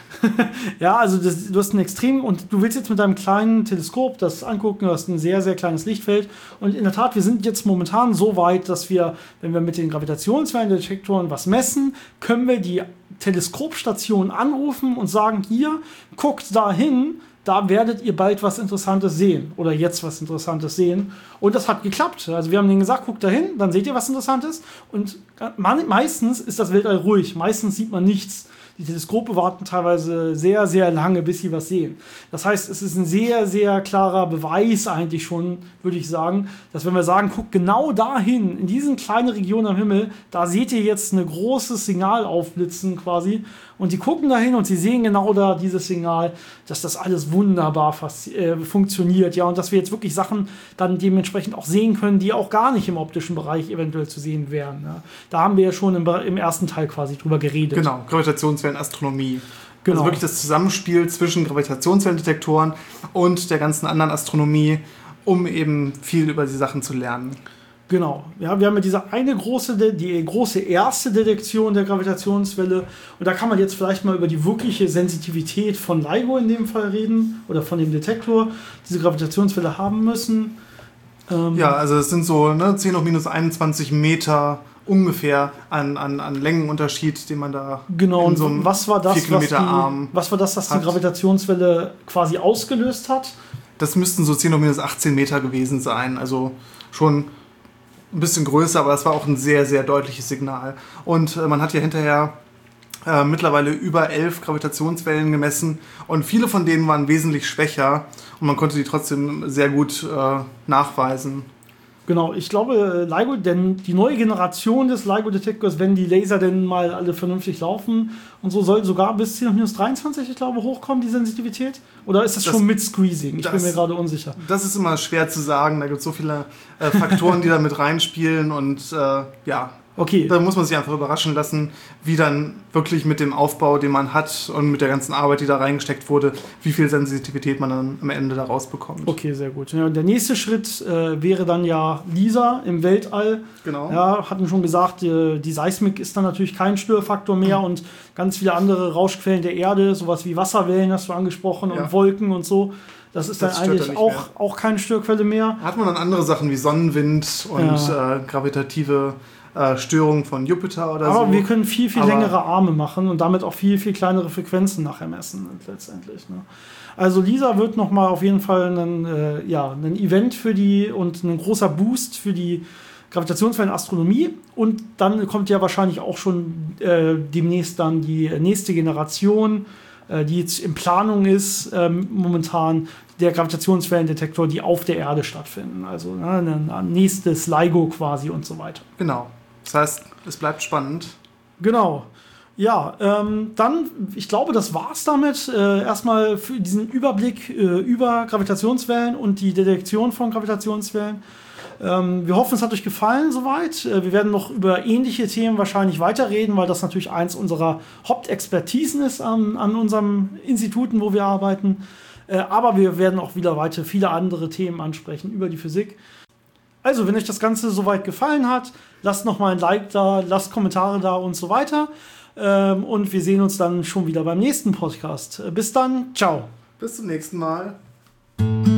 S1: Ja, also das, du hast ein Extrem und du willst jetzt mit deinem kleinen Teleskop das angucken, du hast ein sehr, sehr kleines Lichtfeld und in der Tat, wir sind jetzt momentan so weit, dass wir, wenn wir mit den Gravitationswellendetektoren was messen, können wir die Teleskopstation anrufen und sagen, hier, guckt da hin, da werdet ihr bald was Interessantes sehen oder jetzt was Interessantes sehen. Und das hat geklappt. Also wir haben denen gesagt, guckt da hin, dann seht ihr was Interessantes und meistens ist das Weltall ruhig, meistens sieht man nichts. Die Teleskope warten teilweise sehr, sehr lange, bis sie was sehen. Das heißt, es ist ein sehr, sehr klarer Beweis eigentlich schon, würde ich sagen, dass wenn wir sagen, guckt genau dahin, in diesen kleinen Regionen am Himmel, da seht ihr jetzt ein großes Signal aufblitzen quasi und die gucken dahin und sie sehen genau da dieses Signal, dass das alles wunderbar fast, äh, funktioniert, ja, und dass wir jetzt wirklich Sachen dann dementsprechend auch sehen können, die auch gar nicht im optischen Bereich eventuell zu sehen wären. Ja. Da haben wir ja schon im, im ersten Teil quasi drüber geredet.
S2: Genau, Gravitationswellenastronomie.
S1: Genau.
S2: Also wirklich das Zusammenspiel zwischen Gravitationswellendetektoren und der ganzen anderen Astronomie, um eben viel über die Sachen zu lernen.
S1: Genau. Ja, wir haben ja diese eine große, die große erste Detektion der Gravitationswelle. Und da kann man jetzt vielleicht mal über die wirkliche Sensitivität von LIGO in dem Fall reden oder von dem Detektor, diese Gravitationswelle haben müssen.
S2: Ähm ja, also es sind so ne, zehn hoch minus einundzwanzig Meter ungefähr an, an, an Längenunterschied, den man da
S1: genau,
S2: in so einem
S1: was war das,
S2: vier Kilometer
S1: was die,
S2: Arm
S1: was war das, was
S2: hat.
S1: die Gravitationswelle quasi ausgelöst hat?
S2: Das müssten so zehn hoch minus achtzehn Meter gewesen sein, also schon ein bisschen größer, aber das war auch ein sehr, sehr deutliches Signal. Und äh, man hat ja hinterher äh, mittlerweile über elf Gravitationswellen gemessen und viele von denen waren wesentlich schwächer und man konnte die trotzdem sehr gut äh, nachweisen.
S1: Genau, ich glaube, LIGO, denn die neue Generation des LIGO-Detektors, wenn die Laser denn mal alle vernünftig laufen und so, soll sogar bis zehn hoch minus dreiundzwanzig, ich glaube, hochkommen, die Sensitivität? Oder ist das, das schon mit Squeezing? Ich
S2: das,
S1: bin mir gerade unsicher.
S2: Das ist immer schwer zu sagen, da gibt es so viele äh, Faktoren, die da mit reinspielen und äh, ja.
S1: Okay.
S2: Da muss man sich einfach überraschen lassen, wie dann wirklich mit dem Aufbau, den man hat und mit der ganzen Arbeit, die da reingesteckt wurde, wie viel Sensitivität man dann am Ende da rausbekommt.
S1: Okay, sehr gut. Ja, und der nächste Schritt äh, wäre dann ja LISA im Weltall.
S2: Genau.
S1: Ja, hatten schon gesagt, die, die Seismik ist dann natürlich kein Störfaktor mehr mhm. und ganz viele andere Rauschquellen der Erde, sowas wie Wasserwellen hast du angesprochen ja. und Wolken und so. Das ist das dann eigentlich auch, auch keine Störquelle mehr.
S2: Hat man dann andere Sachen wie Sonnenwind und ja. äh, gravitative Störungen von Jupiter oder
S1: Aber
S2: so.
S1: Aber wir können viel, viel Aber längere Arme machen und damit auch viel, viel kleinere Frequenzen nachher messen letztendlich. Ne? Also LISA wird nochmal auf jeden Fall ein, äh, ja, ein Event für die und ein großer Boost für die Gravitationswellenastronomie und dann kommt ja wahrscheinlich auch schon äh, demnächst dann die nächste Generation, äh, die jetzt in Planung ist, äh, momentan der Gravitationswellendetektor, die auf der Erde stattfinden. Also ne, ein nächstes LIGO quasi und so weiter.
S2: Genau. Das heißt, es bleibt spannend.
S1: Genau. Ja, ähm, dann, ich glaube, das war's damit. Äh, erstmal für diesen Überblick äh, über Gravitationswellen und die Detektion von Gravitationswellen. Ähm, wir hoffen, es hat euch gefallen soweit. Äh, wir werden noch über ähnliche Themen wahrscheinlich weiterreden, weil das natürlich eins unserer Hauptexpertisen ist an, an unseren Instituten, wo wir arbeiten. Äh, aber wir werden auch wieder weiter viele andere Themen ansprechen über die Physik. Also, wenn euch das Ganze soweit gefallen hat, lasst nochmal ein Like da, lasst Kommentare da und so weiter. Ähm, und wir sehen uns dann schon wieder beim nächsten Podcast. Bis dann, ciao.
S2: Bis zum nächsten Mal.